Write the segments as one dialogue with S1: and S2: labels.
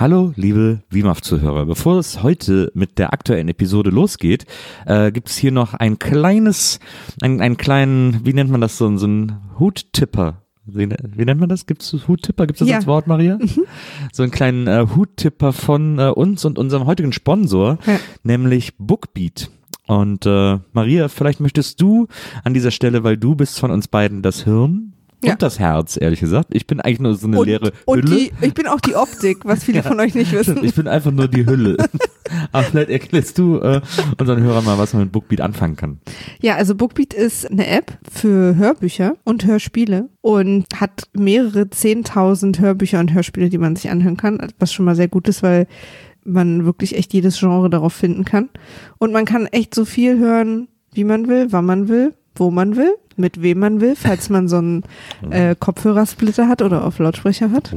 S1: Hallo, liebe WIMAF-Zuhörer. Bevor es heute mit der aktuellen Episode losgeht, gibt es hier noch einen kleinen, wie nennt man das, so einen Huttipper. Wie nennt man das? Gibt es Huttipper? Gibt es das als Wort, Maria? So einen kleinen Huttipper von uns und unserem heutigen Sponsor, nämlich Bookbeat. Und Maria, vielleicht möchtest du an dieser Stelle, weil du bist von uns beiden das Hirn und das Herz, ehrlich gesagt. Ich bin eigentlich nur so eine leere Hülle.
S2: Ich bin auch die Optik, was viele von euch nicht wissen.
S1: Ich bin einfach nur die Hülle. Aber vielleicht erklärst du unseren Hörern mal, was man mit Bookbeat anfangen kann.
S2: Ja, also Bookbeat ist eine App für Hörbücher und Hörspiele und hat mehrere 10.000 Hörbücher und Hörspiele, die man sich anhören kann, was schon mal sehr gut ist, weil man wirklich echt jedes Genre darauf finden kann. Und man kann echt so viel hören, wie man will, wann man will, wo man will, mit wem man will, falls man so einen Kopfhörersplitter hat oder auf Lautsprecher hat.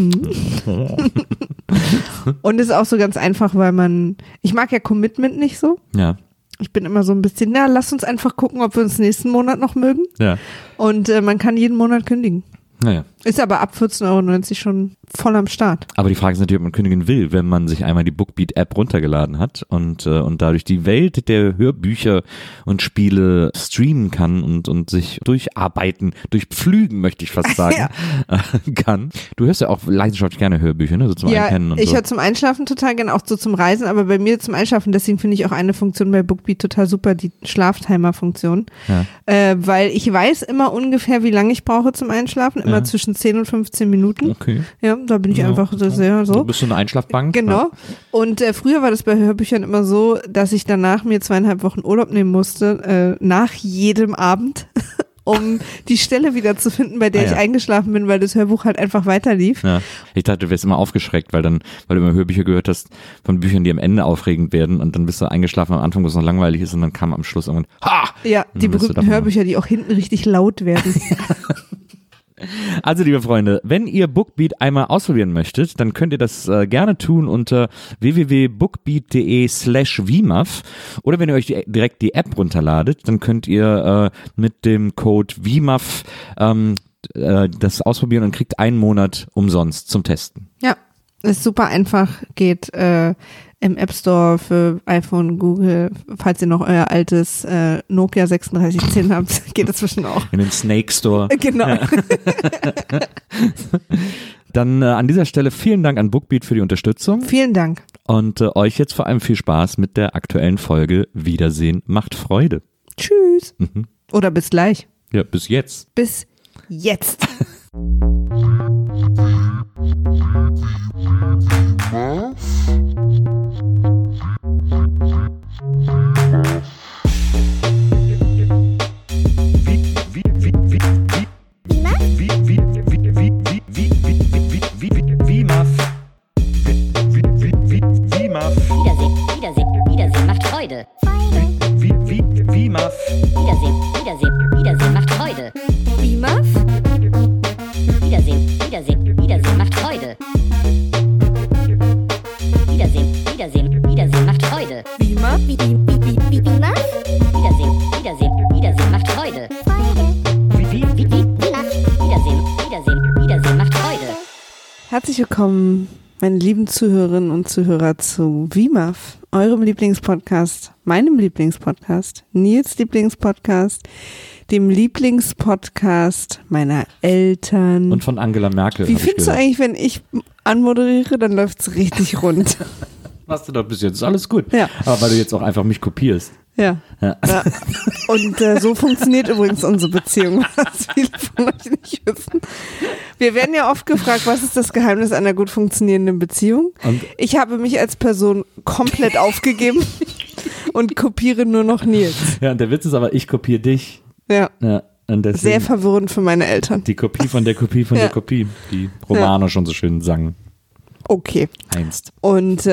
S2: Und ist auch so ganz einfach, weil ich mag ja Commitment nicht so.
S1: Ja.
S2: Ich bin immer so ein bisschen, lass uns einfach gucken, ob wir uns nächsten Monat noch mögen.
S1: Ja.
S2: Und man kann jeden Monat kündigen.
S1: Naja.
S2: Ist aber ab 14,90 € schon voll am Start.
S1: Aber die Frage ist natürlich, ob man kündigen will, wenn man sich einmal die Bookbeat-App runtergeladen hat und dadurch die Welt der Hörbücher und Spiele streamen kann und sich durchpflügen, möchte ich fast sagen, kann. Du hörst ja auch leidenschaftlich gerne Hörbücher, ne? So zum Einpennen und so.
S2: Ich höre zum Einschlafen total gerne, auch so zum Reisen, aber bei mir zum Einschlafen, deswegen finde ich auch eine Funktion bei Bookbeat total super, die Schlaftimer-Funktion. Ja. Weil ich weiß immer ungefähr, wie lange ich brauche zum Einschlafen, immer zwischen 10 und 15 Minuten.
S1: Okay.
S2: Ja, da bin ich einfach sehr so.
S1: Du bist so eine Einschlafbank.
S2: Genau. Ja. Und früher war das bei Hörbüchern immer so, dass ich danach mir 2,5 Wochen Urlaub nehmen musste, nach jedem Abend, um die Stelle wieder zu finden, bei der ich eingeschlafen bin, weil das Hörbuch halt einfach weiterlief.
S1: Ja. Ich dachte, du wärst immer aufgeschreckt, weil du immer Hörbücher gehört hast von Büchern, die am Ende aufregend werden und dann bist du eingeschlafen am Anfang, wo es noch langweilig ist und dann kam am Schluss irgendwann,
S2: Ja, die berühmten Hörbücher, die auch hinten richtig laut werden.
S1: Also, liebe Freunde, wenn ihr Bookbeat einmal ausprobieren möchtet, dann könnt ihr das gerne tun unter www.bookbeat.de/WIMAF oder wenn ihr euch direkt die App runterladet, dann könnt ihr mit dem Code WIMAF das ausprobieren und kriegt 1 Monat umsonst zum Testen.
S2: Ja, ist super einfach, geht im App Store für iPhone, Google, falls ihr noch euer altes Nokia 3610 habt, geht das zwischen auch.
S1: In den Snake Store.
S2: Genau.
S1: Dann an dieser Stelle vielen Dank an Bookbeat für die Unterstützung.
S2: Vielen Dank.
S1: Und euch jetzt vor allem viel Spaß mit der aktuellen Folge Wiedersehen macht Freude.
S2: Tschüss. Oder bis gleich.
S1: Ja, bis jetzt.
S2: Bis jetzt.
S3: Wiedersehen macht Freude.
S1: WIMAF.
S3: Wiedersehen macht Freude.
S2: WIMAF?
S3: Wiedersehen macht Freude. Wiedersehen macht Freude.
S2: WIMAF?
S3: WIMAF? Wiedersehen macht Freude. Wiedersehen macht Freude.
S2: Herzlich willkommen, meine lieben Zuhörerinnen und Zuhörer zu WIMAF, eurem Lieblingspodcast, meinem Lieblingspodcast, Nils Lieblingspodcast, dem Lieblingspodcast meiner Eltern.
S1: Und von Angela Merkel.
S2: Wie findest du eigentlich, wenn ich anmoderiere, dann läuft's richtig rund.
S1: Machst du doch bis jetzt, ist alles gut.
S2: Ja.
S1: Aber weil du jetzt auch einfach mich kopierst.
S2: Ja. Und so funktioniert übrigens unsere Beziehung, was viele von euch nicht wissen. Wir werden ja oft gefragt, was ist das Geheimnis einer gut funktionierenden Beziehung? Und ich habe mich als Person komplett aufgegeben und kopiere nur noch Nils.
S1: Ja, und der Witz ist aber, ich kopiere dich.
S2: Ja.
S1: Und deswegen
S2: sehr verwirrend für meine Eltern.
S1: Die Kopie von der Kopie von der Kopie, die Romano schon so schön sangen.
S2: Okay.
S1: Einst.
S2: Und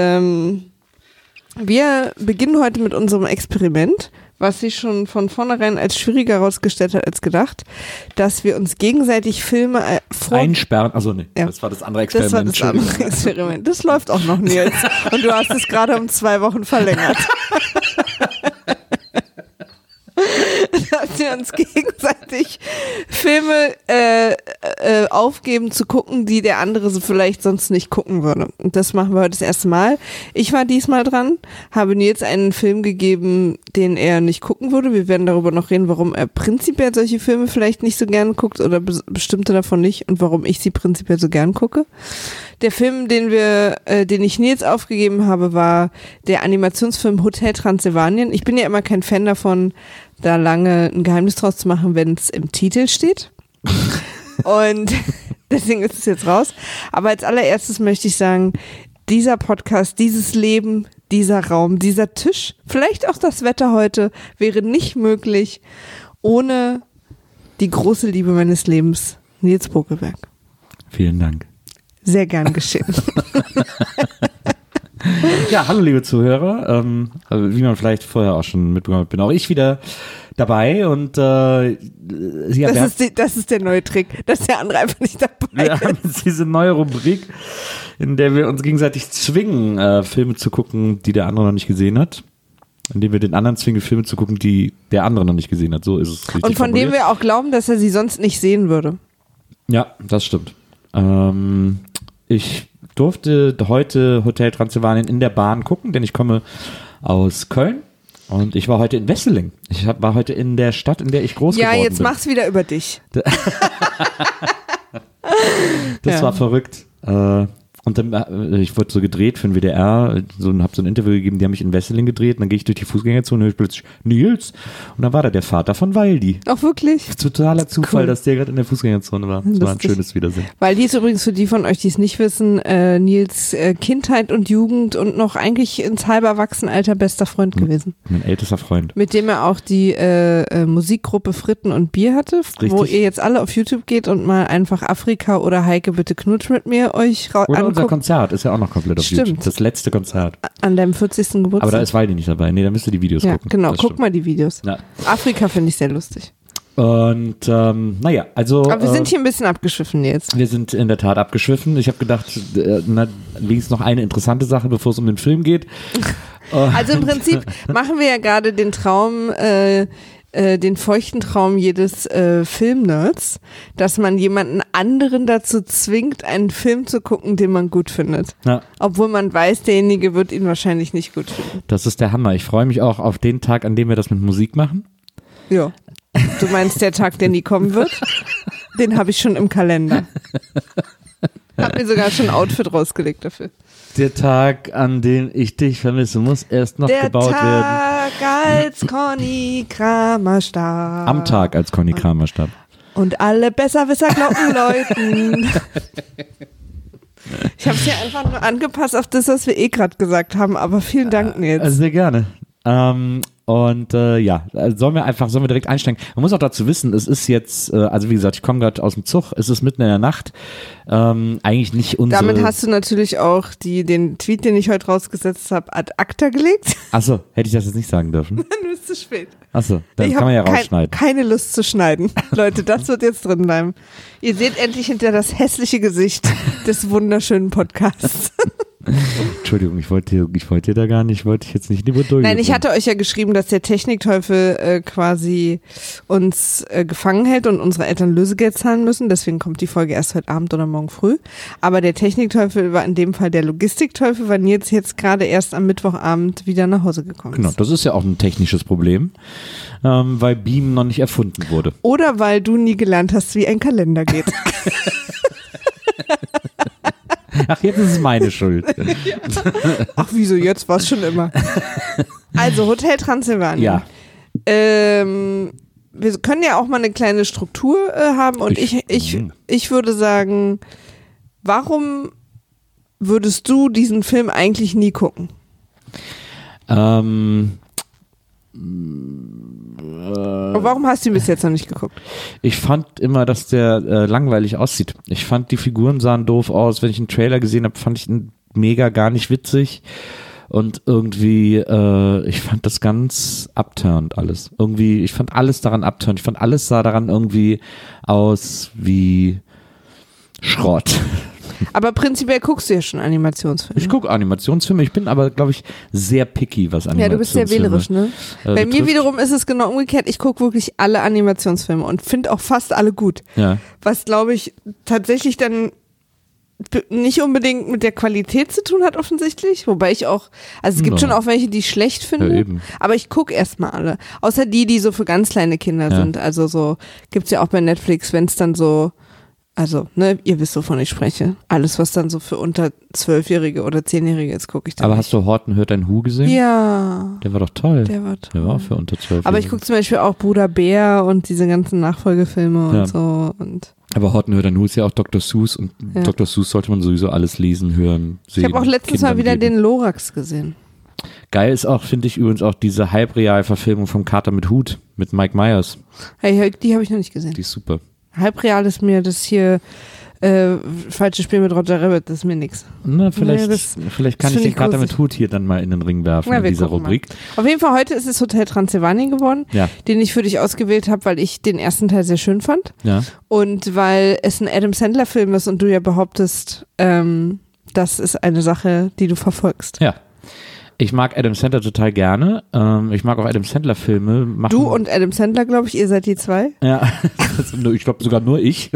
S2: wir beginnen heute mit unserem Experiment, was sich schon von vornherein als schwieriger herausgestellt hat als gedacht, dass wir uns gegenseitig Filme
S1: einsperren. Also nee, das war das andere Experiment.
S2: Das war das andere Experiment. Das läuft auch noch, Nils. Und du hast es gerade um 2 Wochen verlängert. wir uns gegenseitig Filme aufgeben zu gucken, die der andere so vielleicht sonst nicht gucken würde. Und das machen wir heute das erste Mal. Ich war diesmal dran, habe Nils einen Film gegeben, den er nicht gucken würde. Wir werden darüber noch reden, warum er prinzipiell solche Filme vielleicht nicht so gern guckt oder bestimmte davon nicht und warum ich sie prinzipiell so gern gucke. Der Film, den ich Nils aufgegeben habe, war der Animationsfilm Hotel Transsilvanien. Ich bin ja immer kein Fan davon, da lange ein Geheimnis draus zu machen, wenn es im Titel steht. Und deswegen ist es jetzt raus. Aber als allererstes möchte ich sagen, dieser Podcast, dieses Leben, dieser Raum, dieser Tisch, vielleicht auch das Wetter heute, wäre nicht möglich ohne die große Liebe meines Lebens, Nils Bokelberg.
S1: Vielen Dank.
S2: Sehr gern geschehen.
S1: Ja, hallo liebe Zuhörer. Wie man vielleicht vorher auch schon mitbekommen hat, bin auch ich wieder dabei und ja,
S2: das ist der neue Trick, dass der andere einfach nicht dabei
S1: wir haben
S2: ist.
S1: jetzt diese neue Rubrik, in der wir uns gegenseitig zwingen, Filme zu gucken, die der andere noch nicht gesehen hat. Indem wir den anderen zwingen, Filme zu gucken, die der andere noch nicht gesehen hat. So ist es richtig
S2: Und von
S1: formuliert.
S2: dem wir auch glauben, dass er sie sonst nicht sehen würde.
S1: Ja, das stimmt. Ich durfte heute Hotel Transsilvanien in der Bahn gucken, denn ich komme aus Köln und ich war heute in Wesseling. Ich war heute in der Stadt, in der ich groß geworden bin.
S2: Ja, jetzt mach's wieder über dich.
S1: Das war verrückt. Und dann, ich wurde so gedreht für den WDR, habe so ein Interview gegeben, die haben mich in Wesseling gedreht und dann gehe ich durch die Fußgängerzone und höre ich plötzlich Nils und dann war da der Vater von Waldi.
S2: Auch wirklich?
S1: Totaler Zufall,
S2: Cool.
S1: dass der gerade in der Fußgängerzone war. Das war ein schönes Wiedersehen.
S2: Waldi ist übrigens für die von euch, die es nicht wissen, Nils Kindheit und Jugend und noch eigentlich ins halbe Erwachsenenalter bester Freund gewesen.
S1: Mein ältester Freund.
S2: Mit dem er auch die Musikgruppe Fritten und Bier hatte, wo
S1: Richtig.
S2: ihr jetzt alle auf YouTube geht und mal einfach Afrika oder Heike bitte knutsch mit mir euch
S1: Oder unser
S2: anguckt.
S1: Konzert ist ja auch noch komplett auf
S2: Stimmt.
S1: YouTube. Das letzte Konzert.
S2: An deinem 40. Geburtstag.
S1: Aber da ist Waldi nicht dabei. Nee, da müsst ihr die Videos
S2: ja,
S1: gucken.
S2: genau,
S1: Das
S2: guck
S1: stimmt.
S2: mal die Videos.
S1: Ja.
S2: Afrika finde ich sehr lustig.
S1: Und naja, also
S2: Aber wir sind hier ein bisschen abgeschwiffen jetzt.
S1: wir sind in der Tat abgeschwiffen. Ich habe gedacht, wenigstens noch eine interessante Sache, bevor es um den Film geht.
S2: Also im Prinzip machen wir ja gerade den Traum, den feuchten Traum jedes Filmnerds, dass man jemanden anderen dazu zwingt, einen Film zu gucken, den man gut findet.
S1: Ja,
S2: Obwohl man weiß, derjenige wird ihn wahrscheinlich nicht gut finden.
S1: das ist der Hammer. Ich freue mich auch auf den Tag, an dem wir das mit Musik machen.
S2: Ja. Du meinst der Tag, der nie kommen wird? Den habe ich schon im Kalender. Hab mir sogar schon ein Outfit rausgelegt dafür.
S1: Der Tag, an dem ich dich vermisse, muss erst noch
S2: Der
S1: gebaut werden.
S2: Tag, als Conny Kramer starb.
S1: Am Tag, als Conny Kramer starb.
S2: Und alle Besserwisser-Glocken läuten. Ich habe es ja einfach nur angepasst auf das, was wir gerade gesagt haben, aber vielen Dank, Nils.
S1: Also sehr gerne. Und ja, sollen wir direkt einsteigen. Man muss auch dazu wissen, es ist jetzt, also wie gesagt, ich komme gerade aus dem Zug, es ist mitten in der Nacht. Eigentlich nicht unsere...
S2: Damit hast du natürlich auch den Tweet, den ich heute rausgesetzt habe, ad acta gelegt.
S1: Achso, hätte ich das jetzt nicht sagen dürfen?
S2: Dann ist es zu spät.
S1: Achso, dann
S2: Ich
S1: kann man ja
S2: habe
S1: rausschneiden.
S2: keine Lust zu schneiden. Leute, das wird jetzt drin bleiben. Ihr seht endlich hinter das hässliche Gesicht des wunderschönen Podcasts.
S1: Entschuldigung, ich wollte da gar nicht, wollte ich jetzt nicht in die Bredouille
S2: Nein, ich
S1: bringen.
S2: hatte euch ja geschrieben, dass der Technikteufel quasi uns gefangen hält und unsere Eltern Lösegeld zahlen müssen. Deswegen kommt die Folge erst heute Abend oder morgen früh. Aber der Technikteufel war in dem Fall der Logistikteufel, weil Nils jetzt gerade erst am Mittwochabend wieder nach Hause gekommen
S1: Genau,
S2: ist.
S1: das ist ja auch ein technisches Problem, weil Beam noch nicht erfunden wurde.
S2: Oder weil du nie gelernt hast, wie ein Kalender geht.
S1: Ach, jetzt ist es meine Schuld.
S2: Ach, wieso? Jetzt war es schon immer. Also, Hotel Transsilvanien.
S1: Ja.
S2: Wir können ja auch mal eine kleine Struktur haben und ich würde sagen, warum würdest du diesen Film eigentlich nie gucken? Und warum hast du ihn bis jetzt noch nicht geguckt?
S1: Ich fand immer, dass der langweilig aussieht. Ich fand, die Figuren sahen doof aus. Wenn ich einen Trailer gesehen habe, fand ich ihn mega gar nicht witzig. Und irgendwie, ich fand das ganz abturnt alles. Irgendwie, ich fand alles daran abturnt. Ich fand alles sah daran irgendwie aus wie Schrott.
S2: Aber prinzipiell guckst du ja schon Animationsfilme.
S1: Ich gucke Animationsfilme, ich bin aber, glaube ich, sehr picky, was
S2: Ja,
S1: Animationsfilme
S2: du bist sehr wählerisch, ne? Bei mir
S1: betrifft.
S2: wiederum ist es genau umgekehrt. Ich gucke wirklich alle Animationsfilme und finde auch fast alle gut.
S1: Ja.
S2: Was, glaube ich, tatsächlich dann nicht unbedingt mit der Qualität zu tun hat, offensichtlich. Wobei ich auch, also es gibt
S1: Ja.
S2: schon auch welche, die ich schlecht finde.
S1: Ja, eben.
S2: Aber ich gucke erstmal alle. Außer die so für ganz kleine Kinder
S1: Ja.
S2: sind. Also so, gibt's ja auch bei Netflix, wenn es dann so, also, ne, ihr wisst, wovon ich spreche. Alles, was dann so für unter 12-Jährige oder 10-Jährige ist, gucke ich dann
S1: Aber
S2: nicht.
S1: hast du Horten hört ein Hu gesehen?
S2: Ja,
S1: Der war doch toll.
S2: der war toll.
S1: Der war auch für unter 12.
S2: Aber ich gucke zum Beispiel auch Bruder Bär und diese ganzen Nachfolgefilme und
S1: Ja.
S2: so. Und
S1: Aber Horten hört ein Hu ist ja auch Dr. Seuss und
S2: Ja.
S1: Dr. Seuss sollte man sowieso alles lesen, hören, sehen.
S2: ich habe auch letztens
S1: Kindern
S2: mal wieder
S1: geben.
S2: den Lorax gesehen.
S1: Geil ist auch, finde ich übrigens auch diese Halbreal-Verfilmung vom Kater mit Hut mit Mike Myers.
S2: Hey, die habe ich noch nicht gesehen.
S1: Die ist super.
S2: Halbreal ist mir das hier falsche Spiel mit Roger Rabbit, das ist mir nix.
S1: Na, vielleicht,
S2: Nee, das
S1: vielleicht kann ich
S2: finde
S1: den
S2: ich
S1: Kater
S2: gruselig.
S1: mit Hut hier dann mal in den Ring werfen
S2: Ja,
S1: in
S2: wir
S1: dieser
S2: gucken mal.
S1: Rubrik.
S2: Auf jeden Fall heute ist es Hotel Transylvanien geworden,
S1: Ja,
S2: den ich für dich ausgewählt habe, weil ich den ersten Teil sehr schön fand
S1: ja.
S2: und weil es ein Adam Sandler Film ist und du ja behauptest, das ist eine Sache, die du verfolgst.
S1: Ja. Ich mag Adam Sandler total gerne. Ich mag auch Adam Sandler Filme. Machen,
S2: Du und Adam Sandler, glaube ich, ihr seid die zwei.
S1: Ja, ich glaube sogar nur ich.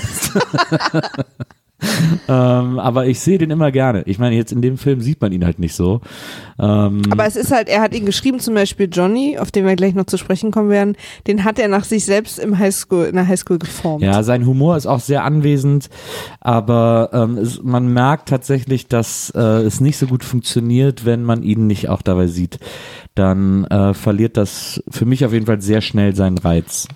S1: Aber ich sehe den immer gerne. Ich meine, jetzt in dem Film sieht man ihn halt nicht so.
S2: Aber es ist halt, er hat ihn geschrieben, zum Beispiel Johnny, auf den wir gleich noch zu sprechen kommen werden, den hat er nach sich selbst in der Highschool geformt.
S1: Ja, sein Humor ist auch sehr anwesend, aber man merkt tatsächlich, dass es nicht so gut funktioniert, wenn man ihn nicht auch dabei sieht. Dann verliert das für mich auf jeden Fall sehr schnell seinen Reiz,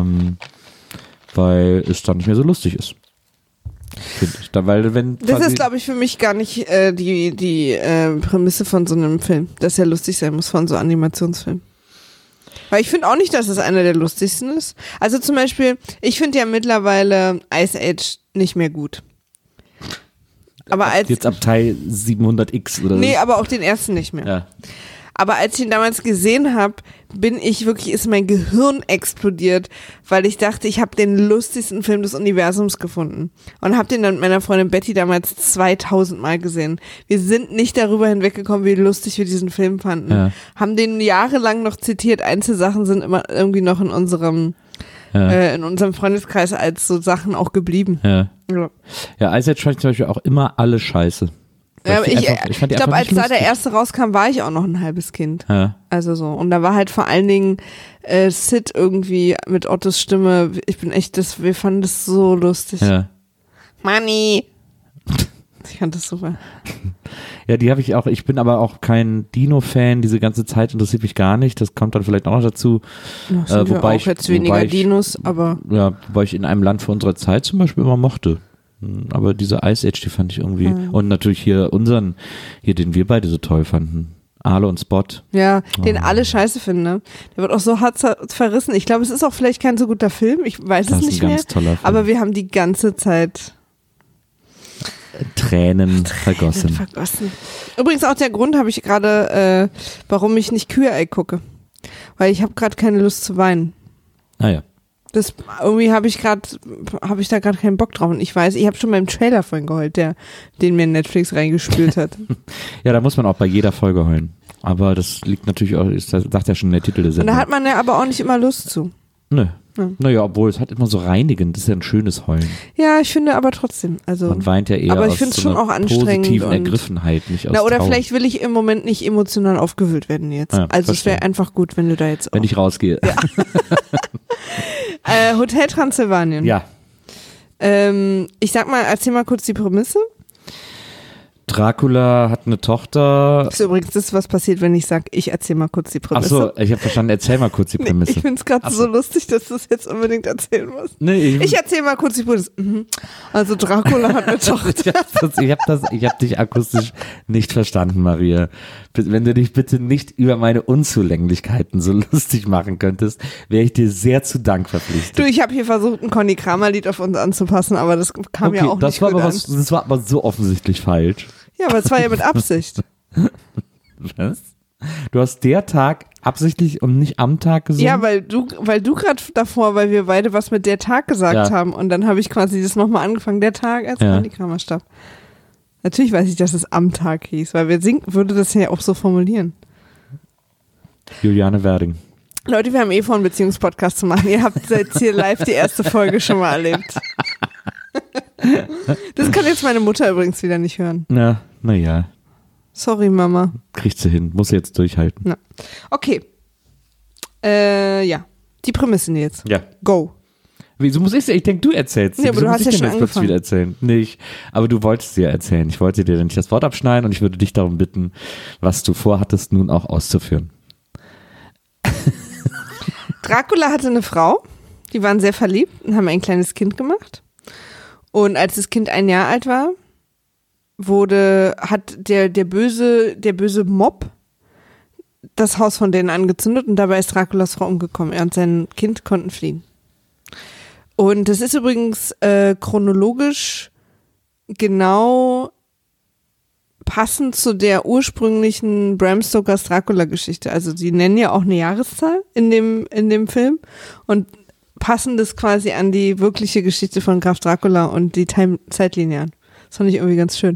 S1: weil es dann nicht mehr so lustig ist. Finde ich. Weil wenn
S2: Das
S1: quasi-
S2: ist, glaube ich, für mich gar nicht die Prämisse von so einem Film, dass er lustig sein muss, von so einem Animationsfilm. Weil ich finde auch nicht, dass es einer der lustigsten ist. Also zum Beispiel, ich finde ja mittlerweile Ice Age nicht mehr gut. Aber als,
S1: jetzt ab Teil 700x oder
S2: nee,
S1: so.
S2: aber auch den ersten nicht mehr.
S1: Ja.
S2: Aber als ich ihn damals gesehen habe, ist mein Gehirn explodiert, weil ich dachte, ich habe den lustigsten Film des Universums gefunden. Und habe den dann mit meiner Freundin Betty damals 2000 Mal gesehen. Wir sind nicht darüber hinweggekommen, wie lustig wir diesen Film fanden.
S1: Ja.
S2: Haben den jahrelang noch zitiert. Einzelsachen sind immer irgendwie noch in unserem Freundeskreis als so Sachen auch geblieben.
S1: Ja.
S2: Ja.
S1: Ja, Ice Age fand ich zum Beispiel auch immer alle scheiße. Weil
S2: Ja, ich
S1: fand die
S2: glaube,
S1: einfach
S2: als
S1: nicht
S2: da der
S1: lustig.
S2: erste rauskam, war ich auch noch ein halbes Kind.
S1: Ja.
S2: Also so. Und da war halt vor allen Dingen Sid irgendwie mit Ottos Stimme. Wir fanden das so lustig.
S1: Ja.
S2: Money! Ich fand das super.
S1: Ja, die habe ich auch. Ich bin aber auch kein Dino-Fan. Diese ganze Zeit interessiert mich gar nicht. Das kommt dann vielleicht auch noch dazu.
S2: Noch sind wir
S1: wobei
S2: auch
S1: ich-
S2: jetzt weniger
S1: wobei ich-
S2: Dinos, aber
S1: Ja, wobei ich in einem Land vor unserer Zeit zum Beispiel immer mochte. Aber diese Ice Age, die fand ich irgendwie. Und natürlich hier den wir beide so toll fanden. Arlo und Spot.
S2: ja, den
S1: Oh.
S2: alle scheiße finden. Ne? Der wird auch so hart verrissen. Ich glaube, es ist auch vielleicht kein so guter Film. Ich weiß
S1: Das
S2: es
S1: ist
S2: nicht
S1: ein
S2: mehr.
S1: ganz toller Film.
S2: Aber wir haben die ganze Zeit
S1: Tränen vergossen.
S2: vergossen. Übrigens auch der Grund habe ich gerade, warum ich nicht Kühe-Ei gucke. Weil ich habe gerade keine Lust zu weinen.
S1: Naja.
S2: Das irgendwie habe ich da gerade keinen Bock drauf. Und ich weiß, ich habe schon beim Trailer vorhin geheult, den mir Netflix reingespült hat.
S1: Ja, da muss man auch bei jeder Folge heulen. Aber das liegt natürlich auch, das sagt ja schon der Titel der
S2: Und
S1: Sendung.
S2: da hat man ja aber auch nicht immer Lust zu.
S1: Nö.
S2: Ja.
S1: Naja, obwohl es hat immer so reinigend. Das ist ja ein schönes Heulen.
S2: Ja, ich finde aber trotzdem. Also,
S1: Man weint ja eher
S2: aber ich
S1: aus
S2: find's
S1: so
S2: schon
S1: einer
S2: auch anstrengend
S1: positiven
S2: und-
S1: Ergriffenheit, nicht aus
S2: na, oder
S1: Trauer.
S2: vielleicht will ich im Moment nicht emotional aufgewühlt werden jetzt.
S1: Ja,
S2: Also es wäre
S1: verstehe.
S2: einfach gut, wenn du da jetzt auch.
S1: Wenn ich rausgehe.
S2: Hotel Transylvanien.
S1: Ja.
S2: Ich sag mal, erzähl mal kurz die Prämisse.
S1: Dracula hat eine Tochter.
S2: Das ist übrigens das, was passiert, wenn ich sag, ich erzähl mal kurz die
S1: Ach
S2: Prämisse.
S1: so, ich habe verstanden, erzähl mal kurz die
S2: Nee,
S1: Prämisse.
S2: ich find's gerade
S1: Ach
S2: so
S1: so.
S2: lustig, dass du es jetzt unbedingt erzählen musst.
S1: Nee,
S2: Ich erzähl mal kurz die Prämisse. Mhm. Also Dracula hat eine Tochter.
S1: ich hab dich akustisch nicht verstanden, Maria. Wenn du dich bitte nicht über meine Unzulänglichkeiten so lustig machen könntest, wäre ich dir sehr zu Dank verpflichtet.
S2: Du, ich habe hier versucht, ein Conny Kramer Lied auf uns anzupassen, aber das kam ja auch
S1: das
S2: nicht
S1: war
S2: gut
S1: aber
S2: an.
S1: das war aber so offensichtlich falsch.
S2: Ja, aber es war ja mit Absicht.
S1: Was? Du hast der Tag absichtlich und nicht am Tag gesungen?
S2: Ja, weil du gerade davor, weil wir beide was mit der Tag gesagt haben und dann habe ich quasi das nochmal angefangen, der Tag, als Andi Kramer starb. Natürlich weiß ich, dass es am Tag hieß, weil wer singt, würde das ja auch so formulieren.
S1: Juliane Werding.
S2: Leute, wir haben vor, einen Beziehungspodcast zu machen. Ihr habt jetzt hier live die erste Folge schon mal erlebt. Das kann jetzt meine Mutter übrigens wieder nicht hören.
S1: Naja.
S2: Sorry, Mama.
S1: Kriegt sie hin. Muss sie jetzt durchhalten.
S2: Na. Okay. Ja. Die Prämissen jetzt.
S1: Ja.
S2: Go.
S1: Wieso muss ich sie? Ich denke, du erzählst sie.
S2: Ja, aber du hast ja schon angefangen.
S1: Wieder erzählen? Nicht. Aber du wolltest sie ja erzählen. Ich wollte dir nicht das Wort abschneiden und ich würde dich darum bitten, was du vorhattest, nun auch auszuführen.
S2: Dracula hatte eine Frau, die waren sehr verliebt und haben ein kleines Kind gemacht. Und als das Kind 1 Jahr alt war, hat der böse Mob das Haus von denen angezündet und dabei ist Draculas Frau umgekommen. Er und sein Kind konnten fliehen. Und das ist übrigens chronologisch genau passend zu der ursprünglichen Bram Stokers Dracula-Geschichte. Also sie nennen ja auch eine Jahreszahl in dem Film und passen das quasi an die wirkliche Geschichte von Graf Dracula und die Zeitlinie an. Das fand ich irgendwie ganz schön.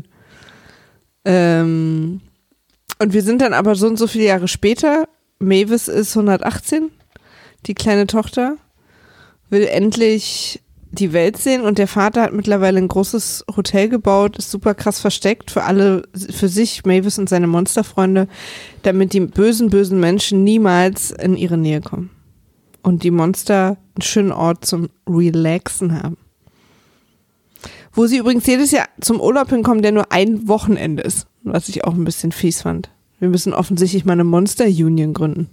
S2: Und wir sind dann aber so und so viele Jahre später. Mavis ist 118, die kleine Tochter, will endlich die Welt sehen und der Vater hat mittlerweile ein großes Hotel gebaut, ist super krass versteckt für sich, Mavis und seine Monsterfreunde, damit die bösen Menschen niemals in ihre Nähe kommen. Und die Monster einen schönen Ort zum Relaxen haben. Wo sie übrigens jedes Jahr zum Urlaub hinkommen, der nur ein Wochenende ist, was ich auch ein bisschen fies fand. Wir müssen offensichtlich mal eine Monster-Union gründen.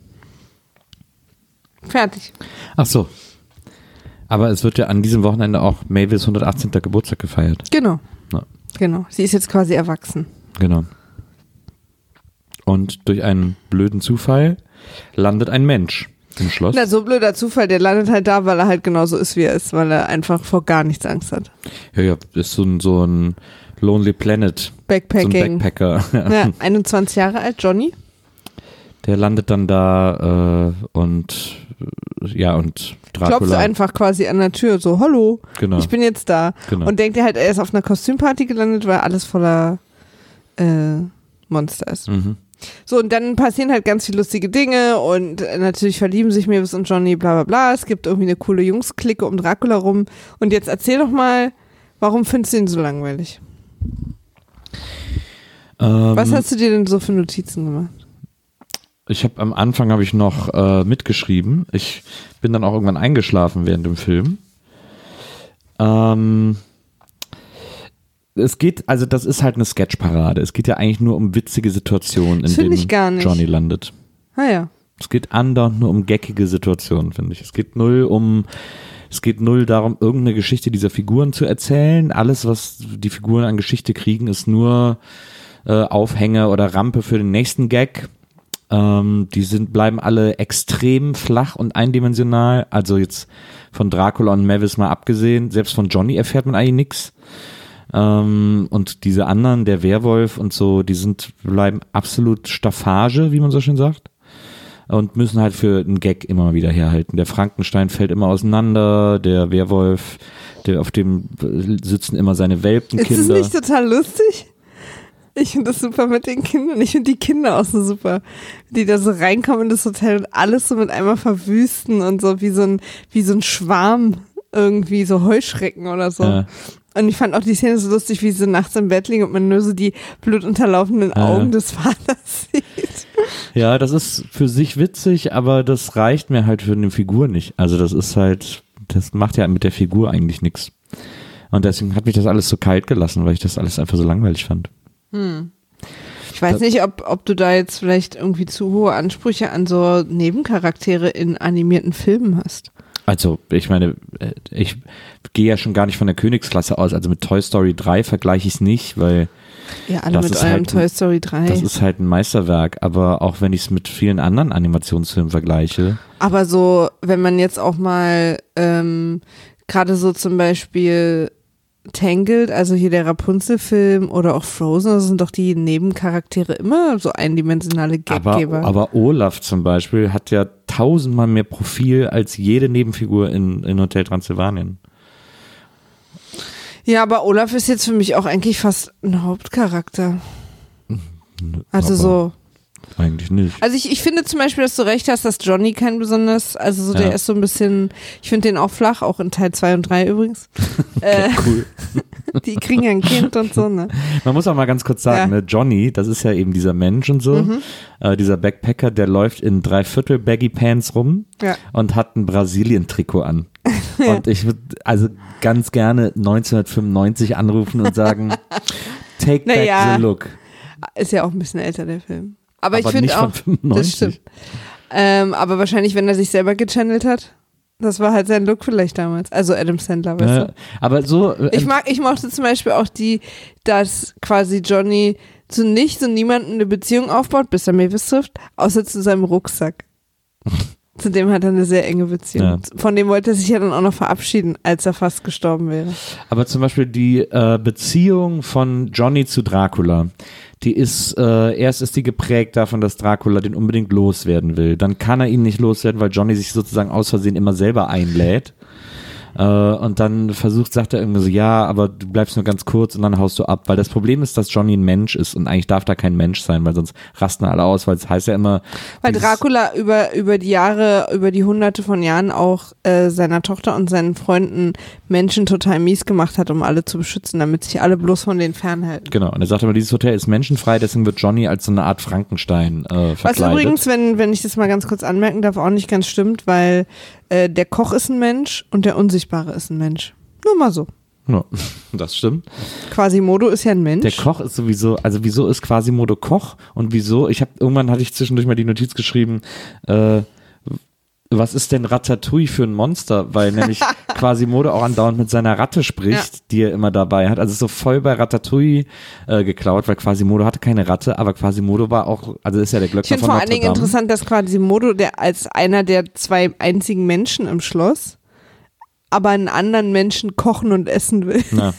S2: Fertig.
S1: Ach so. Aber es wird ja an diesem Wochenende auch Mavis 118. Geburtstag gefeiert.
S2: Genau.
S1: Ja.
S2: Genau. Sie ist jetzt quasi erwachsen.
S1: Genau. Und durch einen blöden Zufall landet ein Mensch im Schloss.
S2: Na, so blöder Zufall, der landet halt da, weil er halt genauso ist, wie er ist, weil er einfach vor gar nichts Angst hat.
S1: Ja, ist so ein Lonely Planet.
S2: Backpacking.
S1: So ein Backpacker.
S2: Ja, 21 Jahre alt, Johnny.
S1: Der landet dann da und Dracula.
S2: Klopft einfach quasi an der Tür, so, hallo,
S1: genau.
S2: Ich bin jetzt da.
S1: Genau.
S2: Und denkt er halt, er ist auf einer Kostümparty gelandet, weil alles voller Monster ist.
S1: Mhm.
S2: So, und dann passieren halt ganz viele lustige Dinge und natürlich verlieben sich Mavis und Johnny, bla bla bla. Es gibt irgendwie eine coole Jungs-Clique um Dracula rum. Und jetzt erzähl doch mal, warum findest du ihn so langweilig? Was hast du dir denn so für Notizen gemacht?
S1: Am Anfang habe ich noch mitgeschrieben. Ich bin dann auch irgendwann eingeschlafen während dem Film. Das ist halt eine Sketchparade. Es geht ja eigentlich nur um witzige Situationen, in denen Johnny landet.
S2: Ah ja.
S1: Es geht andauernd nur um geckige Situationen, finde ich. Es geht null darum, irgendeine Geschichte dieser Figuren zu erzählen. Alles, was die Figuren an Geschichte kriegen, ist nur Aufhänger oder Rampe für den nächsten Gag. Bleiben alle extrem flach und eindimensional. Also jetzt von Dracula und Mavis mal abgesehen. Selbst von Johnny erfährt man eigentlich nichts. Und diese anderen, der Werwolf und so, bleiben absolut Staffage, wie man so schön sagt. Und müssen halt für einen Gag immer wieder herhalten. Der Frankenstein fällt immer auseinander, der Werwolf, auf dem sitzen immer seine Welpenkinder.
S2: Ist das nicht total lustig? Ich finde das super mit den Kindern. Ich finde die Kinder auch so super, die da so reinkommen in das Hotel und alles so mit einmal verwüsten und so wie so ein Schwarm irgendwie, so Heuschrecken oder so. Ja. Und ich fand auch die Szene so lustig, wie sie nachts im Bett liegen und man nur so die blutunterlaufenden Augen des Vaters sieht.
S1: Ja, das ist für sich witzig, aber das reicht mir halt für eine Figur nicht. Also das macht ja mit der Figur eigentlich nichts. Und deswegen hat mich das alles so kalt gelassen, weil ich das alles einfach so langweilig fand.
S2: Ich weiß nicht, ob du da jetzt vielleicht irgendwie zu hohe Ansprüche an so Nebencharaktere in animierten Filmen hast.
S1: Also, ich meine, ich gehe ja schon gar nicht von der Königsklasse aus. Also mit Toy Story 3 vergleiche ich es nicht, weil
S2: ja, alle mit eurem Toy Story 3.
S1: Das ist halt ein Meisterwerk, aber auch wenn ich es mit vielen anderen Animationsfilmen vergleiche.
S2: Aber so, wenn man jetzt auch mal gerade so zum Beispiel Tangled, also hier der Rapunzel-Film oder auch Frozen, das sind doch die Nebencharaktere immer so eindimensionale Gaggeber.
S1: Aber Olaf zum Beispiel hat ja 1000-mal mehr Profil als jede Nebenfigur in Hotel Transsilvanien.
S2: Ja, aber Olaf ist jetzt für mich auch eigentlich fast ein Hauptcharakter. Also
S1: aber
S2: so.
S1: Eigentlich nicht.
S2: Also ich finde zum Beispiel, dass du recht hast, dass Johnny kein besonders, also so der ist so ein bisschen, ich finde den auch flach, auch in Teil 2 und 3 übrigens.
S1: Cool.
S2: Die kriegen ja ein Kind und so, ne?
S1: Man muss auch mal ganz kurz sagen, ne, Johnny, das ist ja eben dieser Mensch und so, dieser Backpacker, der läuft in 3/4 Baggy Pants rum und hat ein Brasilien-Trikot an. Und ich würde also ganz gerne 1995 anrufen und sagen, take back the look.
S2: Ist ja auch ein bisschen älter, der Film. Aber ich
S1: nicht
S2: finde auch,
S1: von 95.
S2: das stimmt. Aber wahrscheinlich, wenn er sich selber gechannelt hat, das war halt sein Look vielleicht damals. Also Adam Sandler, weißt du?
S1: Aber so.
S2: Ich mochte zum Beispiel auch dass quasi Johnny zu nichts und niemandem eine Beziehung aufbaut, bis er Mavis trifft, außer zu seinem Rucksack. Zu dem hat er eine sehr enge Beziehung. Ja. Von dem wollte er sich ja dann auch noch verabschieden, als er fast gestorben wäre.
S1: Aber zum Beispiel die Beziehung von Johnny zu Dracula, die ist, erst ist die geprägt davon, dass Dracula den unbedingt loswerden will. Dann kann er ihn nicht loswerden, weil Johnny sich sozusagen aus Versehen immer selber einlädt. Und dann sagt er irgendwie so, ja, aber du bleibst nur ganz kurz und dann haust du ab, weil das Problem ist, dass Johnny ein Mensch ist und eigentlich darf da kein Mensch sein, weil sonst rasten alle aus, weil es heißt ja immer.
S2: Weil Dracula über die Jahre, über die hunderte von Jahren auch seiner Tochter und seinen Freunden Menschen total mies gemacht hat, um alle zu beschützen, damit sich alle bloß von denen fernhalten.
S1: Genau, und er sagt immer, dieses Hotel ist menschenfrei, deswegen wird Johnny als so eine Art Frankenstein verkleidet.
S2: Was übrigens, wenn ich das mal ganz kurz anmerken darf, auch nicht ganz stimmt, weil der Koch ist ein Mensch und der Unsichtbare ist ein Mensch. Nur mal so.
S1: Ja, das stimmt.
S2: Quasimodo ist ja ein Mensch.
S1: Der Koch ist sowieso, also wieso ist Quasimodo Koch und wieso, irgendwann hatte ich zwischendurch mal die Notiz geschrieben, was ist denn Ratatouille für ein Monster? Weil nämlich Quasimodo auch andauernd mit seiner Ratte spricht, die er immer dabei hat. Also so voll bei Ratatouille geklaut, weil Quasimodo hatte keine Ratte, aber Quasimodo war auch, also ist ja der Glöckner von Notre Dame. Ich finde vor allen Dingen
S2: interessant, dass Quasimodo als einer der 2 einzigen Menschen im Schloss, aber einen anderen Menschen kochen und essen will.
S1: Ja.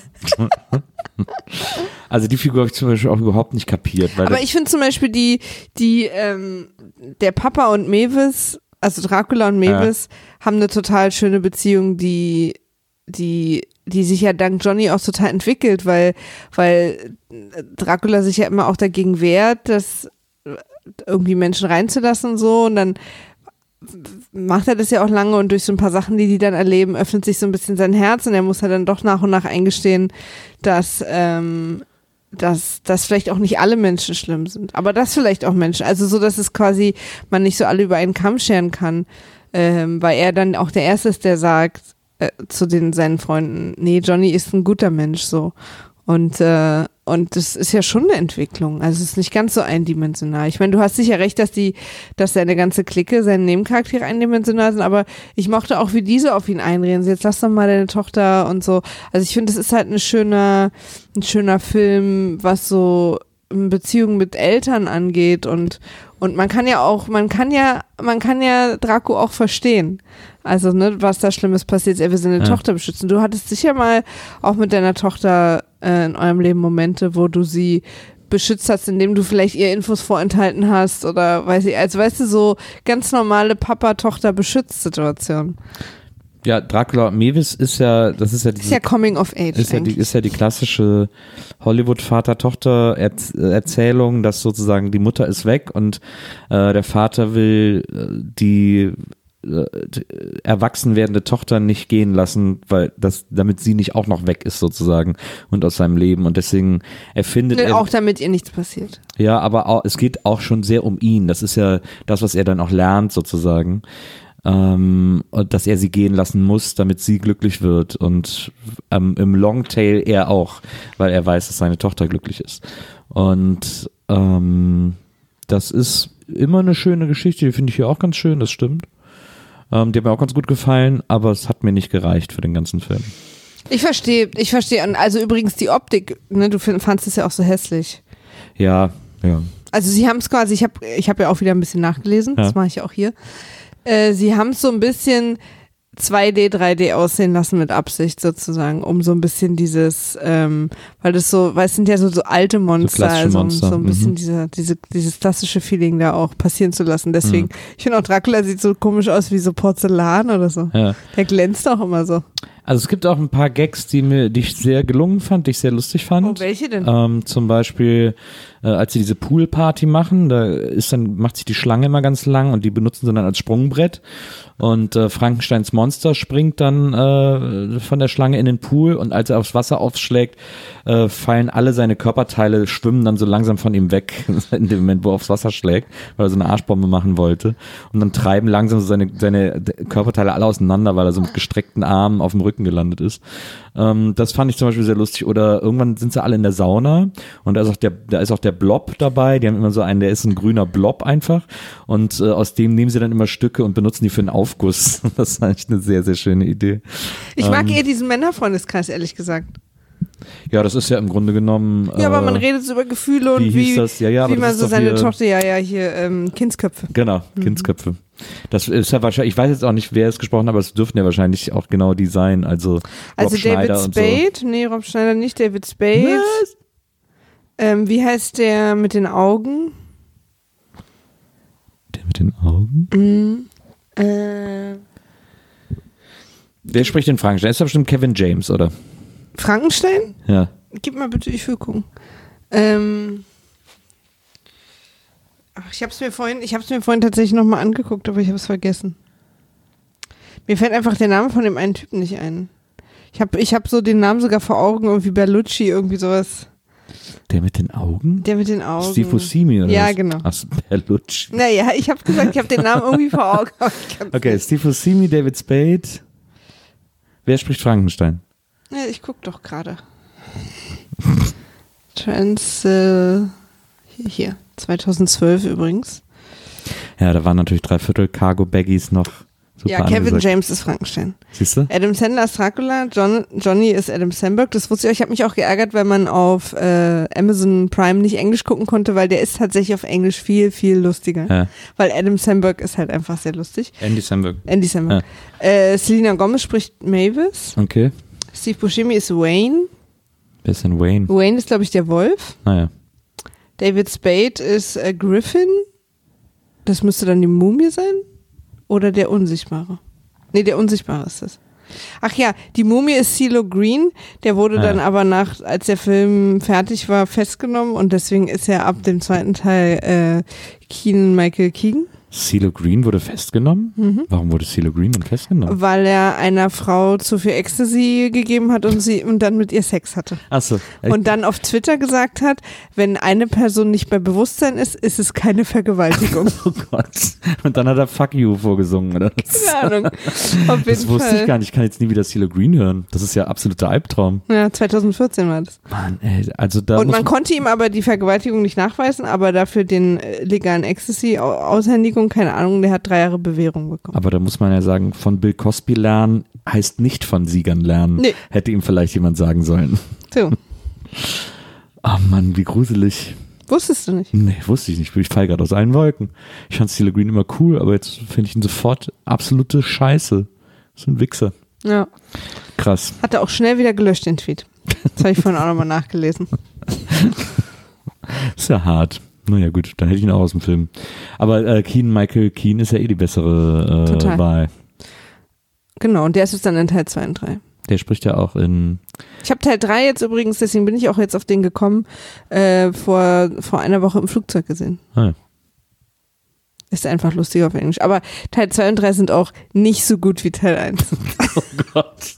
S1: Also die Figur habe ich zum Beispiel auch überhaupt nicht kapiert. Weil
S2: aber ich finde zum Beispiel der Papa und Mavis, also Dracula und Mavis, haben eine total schöne Beziehung, die sich ja dank Johnny auch total entwickelt, weil Dracula sich ja immer auch dagegen wehrt, dass irgendwie Menschen reinzulassen und so, und dann macht er das ja auch lange und durch so ein paar Sachen, die dann erleben, öffnet sich so ein bisschen sein Herz und er muss ja dann doch nach und nach eingestehen, dass vielleicht auch nicht alle Menschen schlimm sind, aber dass vielleicht auch Menschen, also so, dass es quasi man nicht so alle über einen Kamm scheren kann, weil er dann auch der Erste ist, der sagt zu seinen Freunden, nee, Johnny ist ein guter Mensch, so. Und das ist ja schon eine Entwicklung. Also es ist nicht ganz so eindimensional. Ich meine, du hast sicher recht, dass seine ganze Clique, seine Nebencharaktere eindimensional sind, aber ich mochte auch, wie diese auf ihn einreden. Jetzt lass doch mal deine Tochter und so. Also ich finde, das ist halt ein schöner Film, was so Beziehungen mit Eltern angeht und man kann ja Draco auch verstehen. Also, ne, was da Schlimmes passiert, er will seine Tochter beschützen. Du hattest sicher mal auch mit deiner Tochter in eurem Leben Momente, wo du sie beschützt hast, indem du vielleicht ihr Infos vorenthalten hast oder weißt du, so ganz normale Papa-Tochter-Beschütz-Situation.
S1: Ja, Dracula und Mavis ist ja
S2: Coming of Age.
S1: Ist ja die klassische Hollywood-Vater-Tochter-Erzählung, dass sozusagen die Mutter ist weg und der Vater will die erwachsen werdende Tochter nicht gehen lassen, damit sie nicht auch noch weg ist sozusagen und aus seinem Leben, und deswegen erfindet er
S2: auch, damit ihr nichts passiert.
S1: Ja, aber es geht auch schon sehr um ihn. Das ist ja das, was er dann auch lernt sozusagen. Und dass er sie gehen lassen muss, damit sie glücklich wird, und im Longtail er auch, weil er weiß, dass seine Tochter glücklich ist, und das ist immer eine schöne Geschichte, die finde ich hier auch ganz schön, das stimmt, die hat mir auch ganz gut gefallen, aber es hat mir nicht gereicht für den ganzen Film.
S2: Ich verstehe, also übrigens die Optik, ne, du fandst es ja auch so hässlich.
S1: Ja.
S2: Also sie haben es quasi, ich hab ja auch wieder ein bisschen nachgelesen, das mache ich ja auch hier. Sie haben es so ein bisschen 2D, 3D aussehen lassen mit Absicht sozusagen, um so ein bisschen dieses, weil das so, weil es sind ja so alte Monster,
S1: klassische
S2: also
S1: Monster.
S2: so ein bisschen dieses klassische Feeling da auch passieren zu lassen. Deswegen, ich finde auch Dracula sieht so komisch aus wie so Porzellan oder so.
S1: Ja.
S2: Der glänzt auch immer so.
S1: Also es gibt auch ein paar Gags, die ich sehr gelungen fand, die ich sehr lustig fand.
S2: Oh, welche denn?
S1: Zum Beispiel, als sie diese Poolparty machen, macht sich die Schlange immer ganz lang und die benutzen sie dann als Sprungbrett. Und Frankensteins Monster springt dann von der Schlange in den Pool und als er aufs Wasser aufschlägt, fallen alle seine Körperteile, schwimmen dann so langsam von ihm weg, in dem Moment, wo er aufs Wasser schlägt, weil er so eine Arschbombe machen wollte. Und dann treiben langsam so seine Körperteile alle auseinander, weil er so mit gestreckten Armen auf dem Rücken gelandet ist. Das fand ich zum Beispiel sehr lustig. Oder irgendwann sind sie alle in der Sauna und da ist auch der Blob dabei. Die haben immer so einen, der ist ein grüner Blob einfach. Und aus dem nehmen sie dann immer Stücke und benutzen die für einen Aufguss. Das ist eigentlich eine sehr, sehr schöne Idee.
S2: Ich mag eher diesen Männerfreundeskreis, ehrlich gesagt.
S1: Ja, das ist ja im Grunde genommen.
S2: Ja, aber man redet so über Gefühle und wie man so seine Tochter, Kindsköpfe.
S1: Genau, Kindsköpfe. Das ist ja wahrscheinlich, ich weiß jetzt auch nicht, wer es gesprochen hat, aber es dürften ja wahrscheinlich auch genau die sein. Also Rob Schneider
S2: David Spade,
S1: und so.
S2: Nee, Rob Schneider nicht, David Spade. Wie heißt der mit den Augen?
S1: Der mit den Augen? Wer spricht den Frankenstein? Ist das bestimmt Kevin James, oder?
S2: Frankenstein?
S1: Ja.
S2: Gib mal bitte, ich will gucken. Ich hab's mir vorhin tatsächlich nochmal angeguckt, aber ich habe es vergessen. Mir fällt einfach der Name von dem einen Typen nicht ein. Ich hab so den Namen sogar vor Augen, irgendwie Berlucci, irgendwie sowas.
S1: Der mit den Augen?
S2: Der mit den Augen.
S1: Steve Buscemi, oder?
S2: Ja,
S1: was?
S2: genau.
S1: Ach, Berlucci.
S2: Naja, ich habe gesagt, ich habe den Namen irgendwie vor Augen.
S1: Okay, Steve Buscemi, David Spade. Wer spricht Frankenstein?
S2: Ja, ich guck doch gerade. Hier, 2012 übrigens.
S1: Ja, da waren natürlich 3/4 Cargo-Baggies noch super
S2: Ja, Kevin
S1: angesagt.
S2: James ist Frankenstein.
S1: Siehst du?
S2: Adam Sandler ist Dracula, Johnny ist Adam Sandberg. Das wusste ich. Ich habe mich auch geärgert, weil man auf Amazon Prime nicht Englisch gucken konnte, weil der ist tatsächlich auf Englisch viel, viel lustiger.
S1: Ja.
S2: Weil Adam Sandberg ist halt einfach sehr lustig.
S1: Andy Samberg.
S2: Selena Gomez spricht Mavis.
S1: Okay.
S2: Steve Buscemi ist Wayne.
S1: Wer ist denn Wayne?
S2: Wayne ist, glaube ich, der Wolf.
S1: Naja.
S2: David Spade ist Griffin. Das müsste dann die Mumie sein. Oder der Unsichtbare. Nee, der Unsichtbare ist das. Ach ja, die Mumie ist CeeLo Green. Der wurde dann aber als der Film fertig war, festgenommen. Und deswegen ist er ab dem zweiten Teil Michael Keegan.
S1: CeeLo Green wurde festgenommen? Mhm. Warum wurde CeeLo Green denn festgenommen?
S2: Weil er einer Frau zu viel Ecstasy gegeben hat und dann mit ihr Sex hatte.
S1: Ach so.
S2: Und dann auf Twitter gesagt hat, wenn eine Person nicht bei Bewusstsein ist, ist es keine Vergewaltigung.
S1: Oh Gott. Und dann hat er Fuck You vorgesungen, oder?
S2: Keine Ahnung. Auf jeden
S1: Das wusste
S2: Fall.
S1: ich gar nicht. Ich kann jetzt nie wieder CeeLo Green hören. Das ist ja absoluter Albtraum.
S2: Ja, 2014 war das.
S1: Mann, ey, also da
S2: Und
S1: muss
S2: man konnte ihm aber die Vergewaltigung nicht nachweisen, aber dafür den legalen Ecstasy-Aushändigung, keine Ahnung, der hat 3 Jahre Bewährung bekommen.
S1: Aber da muss man ja sagen, von Bill Cosby lernen heißt nicht von Siegern lernen.
S2: Nee.
S1: Hätte ihm vielleicht jemand sagen sollen.
S2: So.
S1: Oh Mann, wie gruselig.
S2: Wusstest du nicht?
S1: Nee, wusste ich nicht. Ich fall gerade aus allen Wolken. Ich fand CeeLo Green immer cool, aber jetzt finde ich ihn sofort absolute Scheiße. So ein Wichser.
S2: Ja.
S1: Krass.
S2: Hat er auch schnell wieder gelöscht, den Tweet. Das habe ich vorhin auch nochmal nachgelesen.
S1: Ist ja hart. Naja gut, dann hätte ich ihn auch aus dem Film. Aber Michael Keane ist ja eh die bessere
S2: Total.
S1: Wahl.
S2: Genau, und der ist es dann in Teil 2 und 3.
S1: Der spricht ja auch in...
S2: Ich habe Teil 3 jetzt übrigens, deswegen bin ich auch jetzt auf den gekommen, vor einer Woche im Flugzeug gesehen.
S1: Ah, ja.
S2: Ist einfach lustig auf Englisch. Aber Teil 2 und 3 sind auch nicht so gut wie Teil 1.
S1: Oh Gott.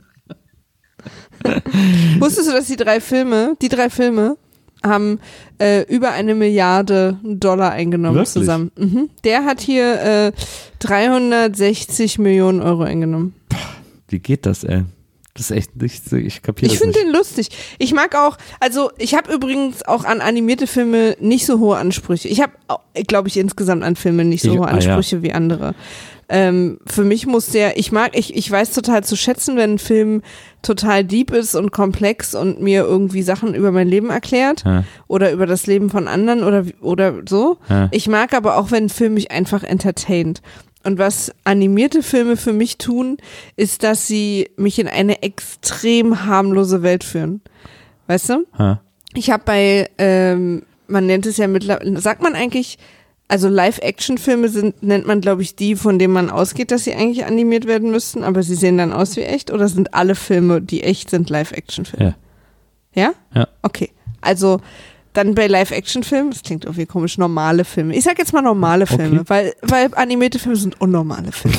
S2: Wusstest du, dass die drei Filme haben über $1 Milliarde eingenommen.
S1: Wirklich?
S2: Zusammen. Mhm. Der hat hier 360 Millionen Euro eingenommen.
S1: Wie geht das, ey? Das ist echt nicht, ich kapiere
S2: Ich
S1: das nicht.
S2: finde den lustig. Ich mag auch, also ich habe übrigens auch an animierte Filme nicht so hohe Ansprüche. Ich habe, glaube ich, insgesamt an Filme nicht so hohe Ansprüche wie andere. Für mich muss ich weiß total zu schätzen, wenn ein Film total deep ist und komplex und mir irgendwie Sachen über mein Leben erklärt oder über das Leben von anderen oder so.
S1: Ja.
S2: Ich mag aber auch, wenn ein Film mich einfach entertaint. Und was animierte Filme für mich tun, ist, dass sie mich in eine extrem harmlose Welt führen. Weißt du?
S1: Ha.
S2: Ich habe bei, man nennt es ja mittlerweile, sagt man eigentlich, also Live-Action-Filme nennt man, glaube ich, die, von denen man ausgeht, dass sie eigentlich animiert werden müssten, aber sie sehen dann aus wie echt, oder sind alle Filme, die echt sind, Live-Action-Filme? Ja. Ja? Okay. Also dann bei Live-Action-Filmen, das klingt irgendwie komisch, normale Filme. Ich sag jetzt mal normale Filme, weil animierte Filme sind unnormale Filme.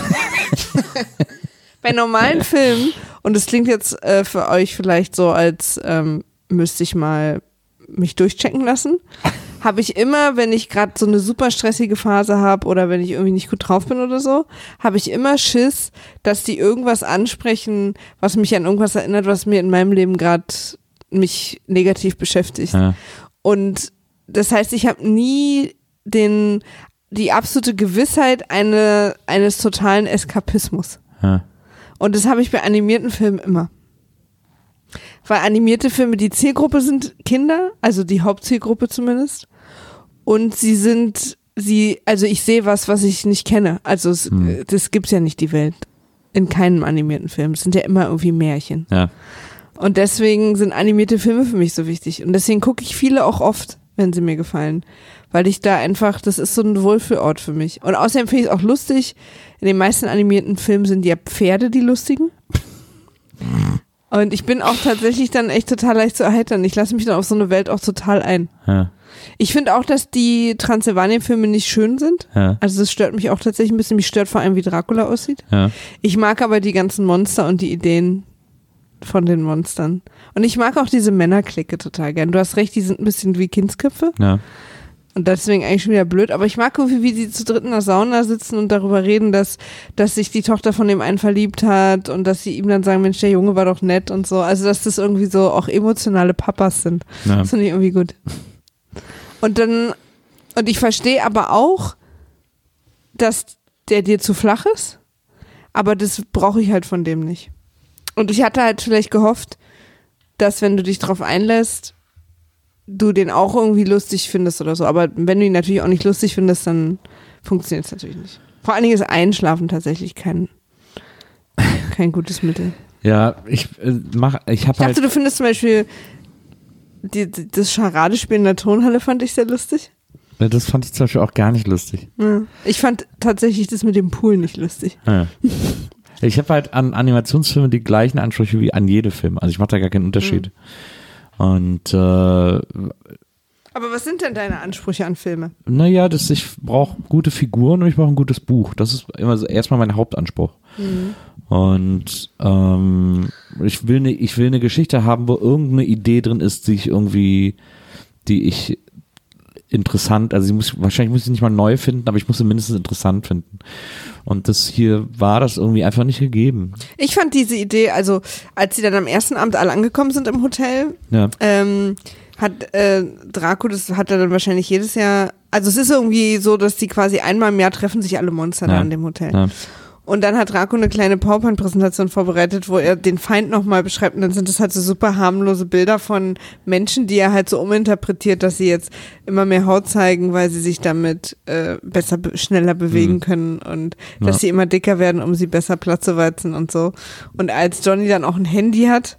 S2: Bei normalen Filmen, und das klingt jetzt für euch vielleicht so, als müsste ich mal mich durchchecken lassen, habe ich immer, wenn ich gerade so eine super stressige Phase habe oder wenn ich irgendwie nicht gut drauf bin oder so, habe ich immer Schiss, dass die irgendwas ansprechen, was mich an irgendwas erinnert, was mir in meinem Leben gerade mich negativ beschäftigt. Ja. Und das heißt, ich habe nie die absolute Gewissheit eines totalen Eskapismus. Ja. Und das habe ich bei animierten Filmen immer. Weil animierte Filme, die Zielgruppe sind Kinder, also die Hauptzielgruppe zumindest. Und also ich sehe was ich nicht kenne. Also das gibt's ja nicht, die Welt. In keinem animierten Film. Es sind ja immer irgendwie Märchen. Ja. Und deswegen sind animierte Filme für mich so wichtig. Und deswegen gucke ich viele auch oft, wenn sie mir gefallen. Weil ich da einfach, das ist so ein Wohlfühlort für mich. Und außerdem finde ich es auch lustig, in den meisten animierten Filmen sind ja Pferde die Lustigen. Und ich bin auch tatsächlich dann echt total leicht zu erheitern. Ich lasse mich dann auf so eine Welt auch total ein. Ja. Ich finde auch, dass die Transsilvanien-Filme nicht schön sind. Ja. Also das stört mich auch tatsächlich ein bisschen. Mich stört vor allem, wie Dracula aussieht. Ja. Ich mag aber die ganzen Monster und die Ideen von den Monstern. Und ich mag auch diese Männerklicke total gern. Du hast recht, die sind ein bisschen wie Kindsköpfe. Ja. Und deswegen eigentlich schon wieder blöd. Aber ich mag irgendwie, wie die zu dritt in der Sauna sitzen und darüber reden, dass sich die Tochter von dem einen verliebt hat und dass sie ihm dann sagen, Mensch, der Junge war doch nett und so. Also, dass das irgendwie so auch emotionale Papas sind. Ja. Das finde ich irgendwie gut. Und ich verstehe aber auch, dass der dir zu flach ist. Aber das brauche ich halt von dem nicht. Und ich hatte halt vielleicht gehofft, dass wenn du dich drauf einlässt, du den auch irgendwie lustig findest oder so. Aber wenn du ihn natürlich auch nicht lustig findest, dann funktioniert es natürlich nicht. Vor allen Dingen ist Einschlafen tatsächlich kein gutes Mittel.
S1: Ja, ich dachte,
S2: du findest zum Beispiel das Charadespiel in der Turnhalle fand ich sehr lustig.
S1: Ja, das fand ich zum Beispiel auch gar nicht lustig.
S2: Ja. Ich fand tatsächlich das mit dem Pool nicht lustig.
S1: Ja. Ich habe halt an Animationsfilme die gleichen Ansprüche wie an jede Film. Also ich mache da gar keinen Unterschied. Und
S2: aber was sind denn deine Ansprüche an Filme?
S1: Naja, ich brauche gute Figuren und ich brauche ein gutes Buch. Das ist immer so erstmal mein Hauptanspruch. Mhm. Und ich will eine Geschichte haben, wo irgendeine Idee drin ist, die ich interessant, also wahrscheinlich muss ich nicht mal neu finden, aber ich muss sie mindestens interessant finden. Und das hier war das irgendwie einfach nicht gegeben.
S2: Ich fand diese Idee, also als sie dann am ersten Abend alle angekommen sind im Hotel, ja. Hat Draco, das hat er dann wahrscheinlich jedes Jahr, also es ist irgendwie so, dass die quasi einmal im Jahr treffen sich alle Monster da an dem Hotel. Ja. Und dann hat Draco eine kleine PowerPoint-Präsentation vorbereitet, wo er den Feind nochmal beschreibt. Und dann sind das halt so super harmlose Bilder von Menschen, die er halt so uminterpretiert, dass sie jetzt immer mehr Haut zeigen, weil sie sich damit schneller bewegen können und dass sie immer dicker werden, um sie besser platt zu walzen und so. Und als Johnny dann auch ein Handy hat,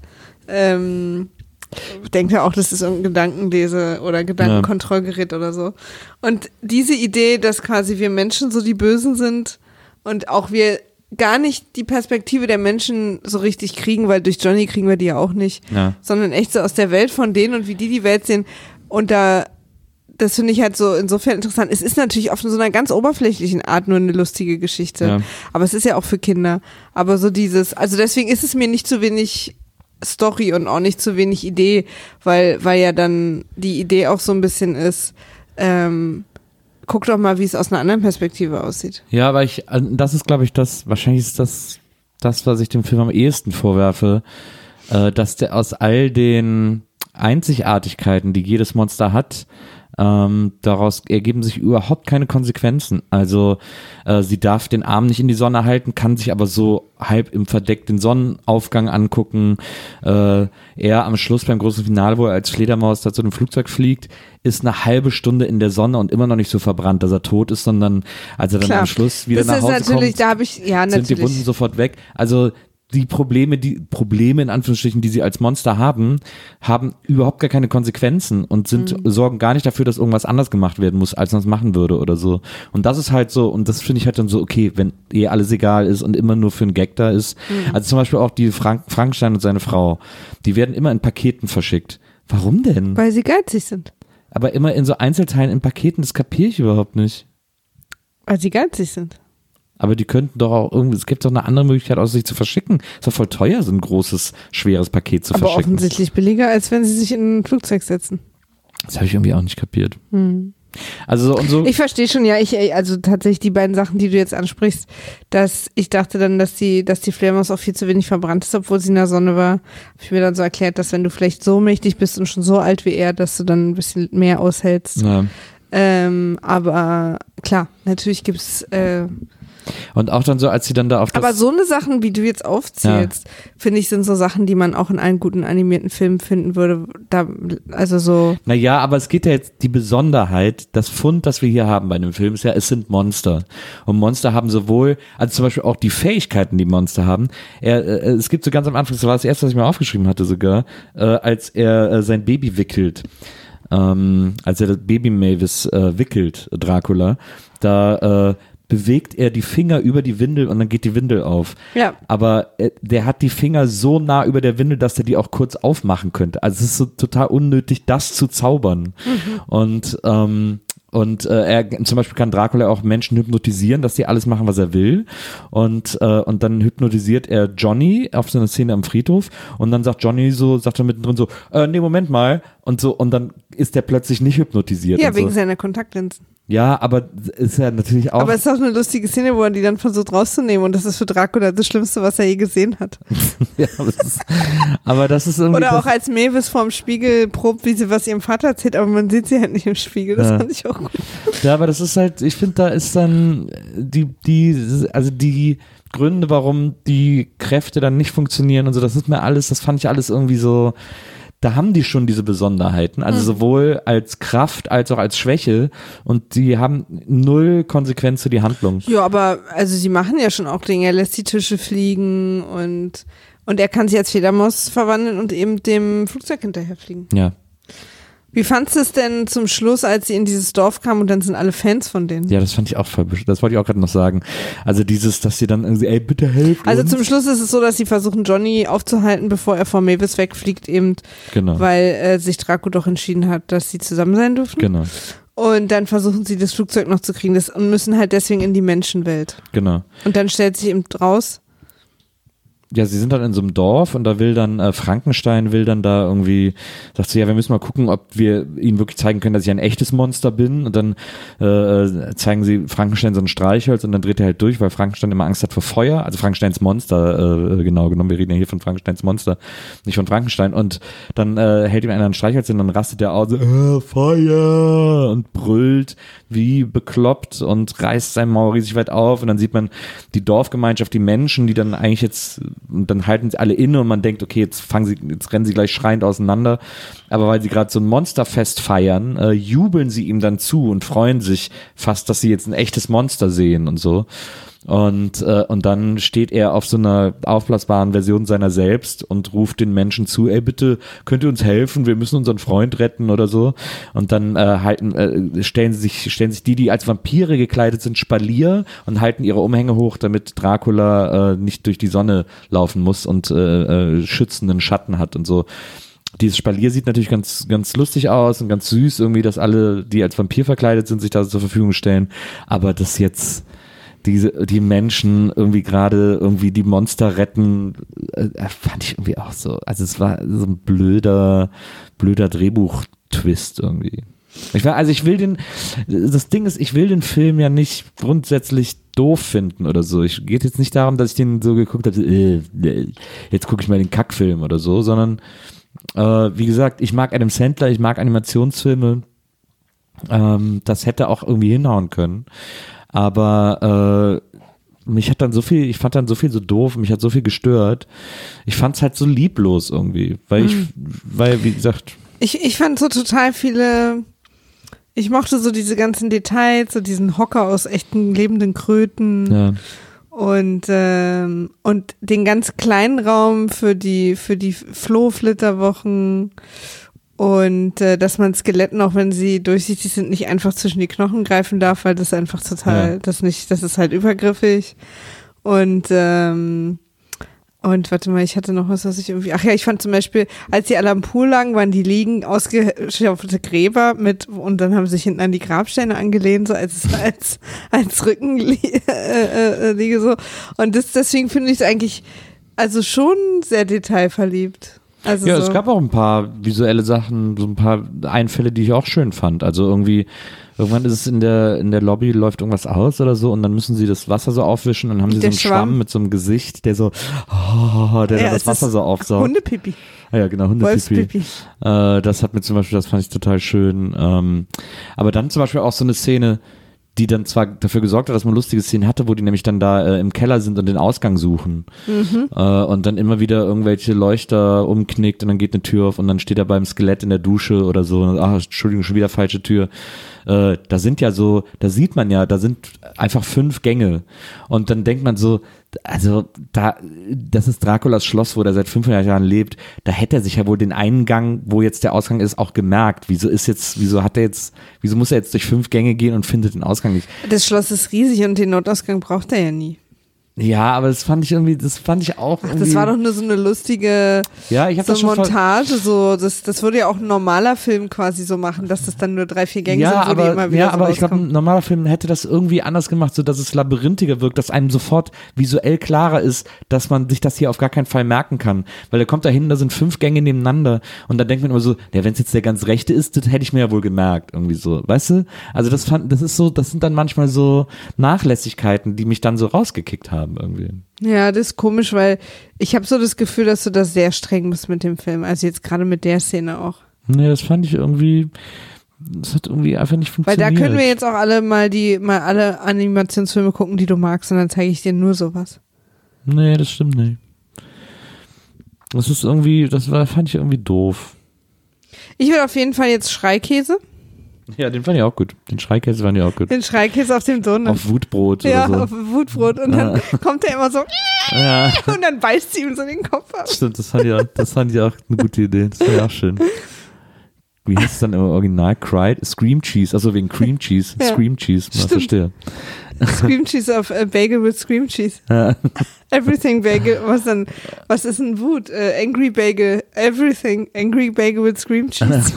S2: denkt er auch, das ist irgendein Gedankenlese- oder Gedankenkontrollgerät oder so. Und diese Idee, dass quasi wir Menschen so die Bösen sind, und auch wir gar nicht die Perspektive der Menschen so richtig kriegen, weil durch Johnny kriegen wir die ja auch nicht, sondern echt so aus der Welt von denen und wie die Welt sehen. Und das finde ich halt so insofern interessant. Es ist natürlich auf so einer ganz oberflächlichen Art nur eine lustige Geschichte. Ja. Aber es ist ja auch für Kinder. Aber so also deswegen ist es mir nicht zu wenig Story und auch nicht zu wenig Idee, weil ja dann die Idee auch so ein bisschen ist, guck doch mal, wie es aus einer anderen Perspektive aussieht.
S1: Ja, aber das ist, glaube ich, wahrscheinlich ist das, was ich dem Film am ehesten vorwerfe, dass der aus all den Einzigartigkeiten, die jedes Monster hat, Daraus ergeben sich überhaupt keine Konsequenzen. Also sie darf den Arm nicht in die Sonne halten, kann sich aber so halb im Verdeck den Sonnenaufgang angucken. Er am Schluss beim großen Finale, wo er als Fledermaus da zu einem Flugzeug fliegt, ist eine halbe Stunde in der Sonne und immer noch nicht so verbrannt, dass er tot ist, sondern als er dann am Schluss wieder nach Hause kommt, sind die Wunden sofort weg. Also die Probleme in Anführungsstrichen, die sie als Monster haben überhaupt gar keine Konsequenzen und sorgen gar nicht dafür, dass irgendwas anders gemacht werden muss, als man es machen würde oder so. Und das ist halt so, und das finde ich halt dann so, okay, wenn alles egal ist und immer nur für einen Gag da ist. Also zum Beispiel auch die Frankenstein und seine Frau, die werden immer in Paketen verschickt. Warum denn?
S2: Weil sie geizig sind.
S1: Aber immer in so Einzelteilen in Paketen, das kapiere ich überhaupt nicht.
S2: Weil sie geizig sind.
S1: Aber die könnten doch auch irgendwie, es gibt doch eine andere Möglichkeit, außer sich zu verschicken. Ist doch voll teuer, so ein großes, schweres Paket zu verschicken.
S2: Aber offensichtlich billiger, als wenn sie sich in ein Flugzeug setzen.
S1: Das habe ich irgendwie auch nicht kapiert. Also und so.
S2: Ich verstehe schon, ja, also tatsächlich die beiden Sachen, die du jetzt ansprichst, dass ich dachte dann, dass die Fledermaus auch viel zu wenig verbrannt ist, obwohl sie in der Sonne war. Habe ich mir dann so erklärt, dass wenn du vielleicht so mächtig bist und schon so alt wie er, dass du dann ein bisschen mehr aushältst.
S1: Ja.
S2: Aber klar, natürlich gibt's
S1: und auch dann so, als sie dann da auf das...
S2: Aber so eine Sachen, wie du jetzt aufzählst, finde ich, sind so Sachen, die man auch in einem guten animierten Film finden würde. Also so...
S1: Naja, aber es geht ja jetzt, die Besonderheit, das Fund, das wir hier haben bei dem Film, ist ja, es sind Monster. Und Monster haben sowohl, also zum Beispiel auch die Fähigkeiten, die Monster haben. Es gibt so ganz am Anfang, das war das erste, was ich mir aufgeschrieben hatte sogar, als er sein Baby wickelt. Als er das Baby Mavis wickelt, Dracula, da bewegt er die Finger über die Windel und dann geht die Windel auf. Ja. Aber der hat die Finger so nah über der Windel, dass er die auch kurz aufmachen könnte. Also es ist so total unnötig, das zu zaubern. Und er zum Beispiel kann Dracula auch Menschen hypnotisieren, dass die alles machen, was er will. Und dann hypnotisiert er Johnny auf so einer Szene am Friedhof und dann sagt Johnny so, sagt er mittendrin so, nee, Moment mal. Und dann ist der plötzlich nicht hypnotisiert.
S2: Ja, wegen seiner Kontaktlinsen.
S1: Ja, aber ist ja natürlich auch...
S2: Aber es ist auch eine lustige Szene, wo er die dann versucht rauszunehmen und das ist für Dracula das Schlimmste, was er je gesehen hat.
S1: Ja, aber das ist irgendwie...
S2: Oder auch als Mavis vorm Spiegel probt, wie sie was ihrem Vater erzählt, aber man sieht sie halt nicht im Spiegel, das fand ich auch gut.
S1: Ja, aber das ist halt, ich finde, da ist dann die Gründe, warum die Kräfte dann nicht funktionieren und so, das fand ich alles irgendwie so... Da haben die schon diese Besonderheiten, also sowohl als Kraft als auch als Schwäche und die haben null Konsequenz für die Handlung.
S2: Ja, aber also sie machen ja schon auch Dinge, er lässt die Tische fliegen und er kann sich als Fledermaus verwandeln und eben dem Flugzeug hinterherfliegen.
S1: Ja.
S2: Wie fandst du es denn zum Schluss, als sie in dieses Dorf kamen und dann sind alle Fans von denen?
S1: Ja, das fand ich auch voll, das wollte ich auch gerade noch sagen. Also dass sie dann irgendwie, ey, bitte helft
S2: Also
S1: uns.
S2: Zum Schluss ist es so, dass sie versuchen, Johnny aufzuhalten, bevor er vor Mavis wegfliegt, eben,
S1: genau.
S2: Weil sich Draco doch entschieden hat, dass sie zusammen sein dürfen.
S1: Genau.
S2: Und dann versuchen sie, das Flugzeug noch zu kriegen und müssen halt deswegen in die Menschenwelt.
S1: Genau.
S2: Und dann stellt sich eben raus,
S1: ja, sie sind dann in so einem Dorf und da will dann Frankenstein da irgendwie, sagt sie, ja, wir müssen mal gucken, ob wir ihnen wirklich zeigen können, dass ich ein echtes Monster bin und dann zeigen sie Frankenstein so ein Streichholz und dann dreht er halt durch, weil Frankenstein immer Angst hat vor Feuer, also Frankensteins Monster, genau genommen, wir reden ja hier von Frankensteins Monster, nicht von Frankenstein und dann hält ihm einer ein Streichholz und dann rastet er aus, Feuer und brüllt wie bekloppt und reißt sein Maul riesig weit auf und dann sieht man die Dorfgemeinschaft, die Menschen, die dann eigentlich jetzt und dann halten sie alle inne und man denkt, okay, jetzt rennen sie gleich schreiend auseinander. Aber weil sie gerade so ein Monsterfest feiern, jubeln sie ihm dann zu und freuen sich fast, dass sie jetzt ein echtes Monster sehen und so. Und dann steht er auf so einer aufblasbaren Version seiner selbst und ruft den Menschen zu, ey, bitte, könnt ihr uns helfen? Wir müssen unseren Freund retten oder so. Und dann stellen sich die als Vampire gekleidet sind, Spalier und halten ihre Umhänge hoch, damit Dracula nicht durch die Sonne laufen muss und schützenden Schatten hat und so. Dieses Spalier sieht natürlich ganz, ganz lustig aus und ganz süß irgendwie, dass alle, die als Vampir verkleidet sind, sich da zur Verfügung stellen. Aber das jetzt die Menschen irgendwie gerade irgendwie die Monster retten, fand ich irgendwie auch so. Also es war so ein blöder Drehbuch-Twist irgendwie. Das Ding ist, ich will den Film ja nicht grundsätzlich doof finden oder so. Es geht jetzt nicht darum, dass ich den so geguckt habe, jetzt gucke ich mal den Kackfilm oder so, sondern wie gesagt, ich mag Adam Sandler, ich mag Animationsfilme. Das hätte auch irgendwie hinhauen können. Aber ich fand dann so viel so doof, mich hat so viel gestört. Ich fand es halt so lieblos irgendwie, weil wie gesagt.
S2: Ich fand so total viele, ich mochte so diese ganzen Details, so diesen Hocker aus echten lebenden Kröten.
S1: Ja.
S2: Und den ganz kleinen Raum für die Flohflitterwochen und dass man Skeletten, auch wenn sie durchsichtig sind, nicht einfach zwischen die Knochen greifen darf, weil das einfach total, das ist halt übergriffig. Und warte mal, ich hatte noch was ich irgendwie, ich fand zum Beispiel, als die alle am Pool lagen, waren die Liegen ausgeschaufelte Gräber und dann haben sie sich hinten an die Grabsteine angelehnt, so als Rückenliege so. Und deswegen finde ich es eigentlich, also schon sehr detailverliebt. Also
S1: ja,
S2: so.
S1: Es gab auch ein paar visuelle Sachen, so ein paar Einfälle, die ich auch schön fand. Also irgendwann ist es in der Lobby, läuft irgendwas aus oder so und dann müssen sie das Wasser so aufwischen und dann haben sie so einen Schwamm mit so einem Gesicht, der so, das Wasser so aufsaugt.
S2: Hundepipi.
S1: Ja, genau, Hundepipi. Das hat mir zum Beispiel, das fand ich total schön. Aber dann zum Beispiel auch so eine Szene, die dann zwar dafür gesorgt hat, dass man lustige Szenen hatte, wo die nämlich dann da im Keller sind und den Ausgang suchen. Und dann immer wieder irgendwelche Leuchter umknickt und dann geht eine Tür auf und dann steht er beim Skelett in der Dusche oder so. Und, Entschuldigung, schon wieder falsche Tür. Da sieht man ja, da sind einfach 5 Gänge. Und dann denkt man so, also das ist Draculas Schloss, wo er seit 500 Jahren lebt. Da hätte er sich ja wohl den einen Gang, wo jetzt der Ausgang ist, auch gemerkt. Wieso muss er jetzt durch 5 Gänge gehen und findet den Ausgang nicht?
S2: Das Schloss ist riesig und den Notausgang braucht er ja nie.
S1: Ja, aber das fand ich auch irgendwie.
S2: Das war doch nur so eine lustige Montage, das würde ja auch ein normaler Film quasi so machen, dass das dann nur 3-4 Gänge sind, wo die immer wieder so
S1: aber ich glaube,
S2: rauskommen.
S1: ein normaler Film hätte das irgendwie anders gemacht, so dass es labyrinthiger wirkt, dass einem sofort visuell klarer ist, dass man sich das hier auf gar keinen Fall merken kann. Weil er kommt da hin, da sind 5 Gänge nebeneinander und da denkt man immer so, ja, wenn es jetzt der ganz rechte ist, das hätte ich mir ja wohl gemerkt, irgendwie so, weißt du? Also das sind dann manchmal so Nachlässigkeiten, die mich dann so rausgekickt haben irgendwie.
S2: Ja, das ist komisch, weil ich habe so das Gefühl, dass du da sehr streng bist mit dem Film. Also jetzt gerade mit der Szene auch.
S1: Nee, das fand ich irgendwie, das hat irgendwie einfach nicht funktioniert.
S2: Weil da können wir jetzt auch alle mal alle Animationsfilme gucken, die du magst und dann zeige ich dir nur sowas.
S1: Nee, das stimmt nicht. Das fand ich irgendwie doof.
S2: Ich will auf jeden Fall jetzt Schreikäse.
S1: Ja, den fand ich auch gut. Den Schreikäse fand ich auch gut.
S2: Den Schreikäse auf dem Donut.
S1: Auf Wutbrot
S2: ja,
S1: oder so.
S2: auf Wutbrot. Und dann kommt er immer so und dann beißt sie ihm so den Kopf ab.
S1: Stimmt, das fand ich auch eine gute Idee. Das war ja auch schön. Wie heißt es dann im Original? Scream Cheese, also wegen Cream Cheese.
S2: Ja.
S1: Scream Cheese, man verstehe.
S2: Scream Cheese auf Bagel with Scream Cheese.
S1: Ja.
S2: Everything Bagel, was ist ein Wut? Angry Bagel, everything, Angry Bagel with Scream Cheese.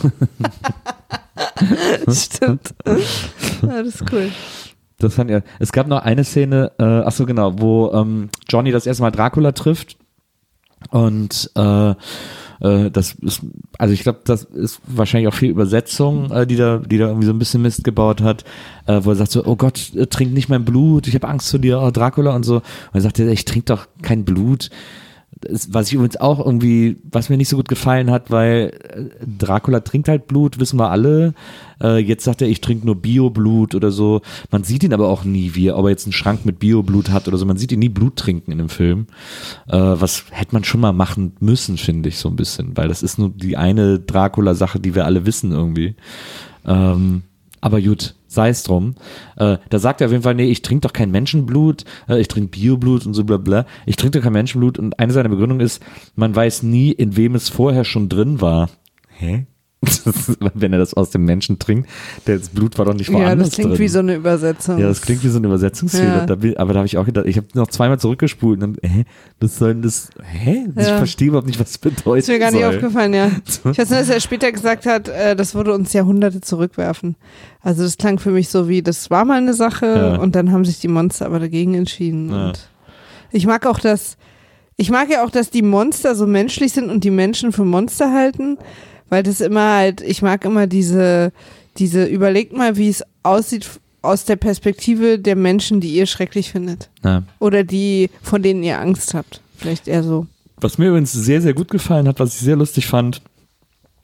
S2: Stimmt. Ja, das ist cool.
S1: Das fand ich, es gab noch eine Szene, wo Johnny das erste Mal Dracula trifft und das ist, also ich glaube, das ist wahrscheinlich auch viel Übersetzung, die da irgendwie so ein bisschen Mist gebaut hat, wo er sagt so, oh Gott, trink nicht mein Blut, ich habe Angst vor dir, oh Dracula und so. Und er sagt, ich trinke doch kein Blut. Was ich übrigens auch irgendwie, was mir nicht so gut gefallen hat, weil Dracula trinkt halt Blut, wissen wir alle. Jetzt sagt er, ich trinke nur Bio-Blut oder so. Man sieht ihn aber auch nie, ob er jetzt einen Schrank mit Bio-Blut hat oder so. Man sieht ihn nie Blut trinken in dem Film. Was hätte man schon mal machen müssen, finde ich so ein bisschen, weil das ist nur die eine Dracula-Sache, die wir alle wissen irgendwie. Aber gut, sei es drum. Da sagt er auf jeden Fall, nee, ich trinke doch kein Menschenblut, ich trinke Bioblut und so bla bla. Ich trinke doch kein Menschenblut und eine seiner Begründungen ist, man weiß nie, in wem es vorher schon drin war. Hä? Wenn er das aus dem Menschen trinkt, das Blut war doch nicht woanders drin. Ja, das
S2: klingt
S1: drin.
S2: Wie so eine Übersetzung.
S1: Ja, das klingt wie so eine Übersetzungsfehler.
S2: Ja.
S1: Aber da habe ich auch gedacht, ich habe noch zweimal zurückgespult und dann, was soll denn das? Ich verstehe überhaupt nicht, was das bedeutet.
S2: Ist mir gar nicht aufgefallen, ja. Ich weiß nur, dass er später gesagt hat, das würde uns Jahrhunderte zurückwerfen. Also das klang für mich so wie, das war mal eine Sache und dann haben sich die Monster aber dagegen entschieden. Ja. Und ich mag ja auch, dass die Monster so menschlich sind und die Menschen für Monster halten. Weil das immer halt, ich mag immer diese, überlegt mal, wie es aussieht aus der Perspektive der Menschen, die ihr schrecklich findet.
S1: Ja.
S2: Oder von denen ihr Angst habt. Vielleicht eher so.
S1: Was mir übrigens sehr, sehr gut gefallen hat, was ich sehr lustig fand,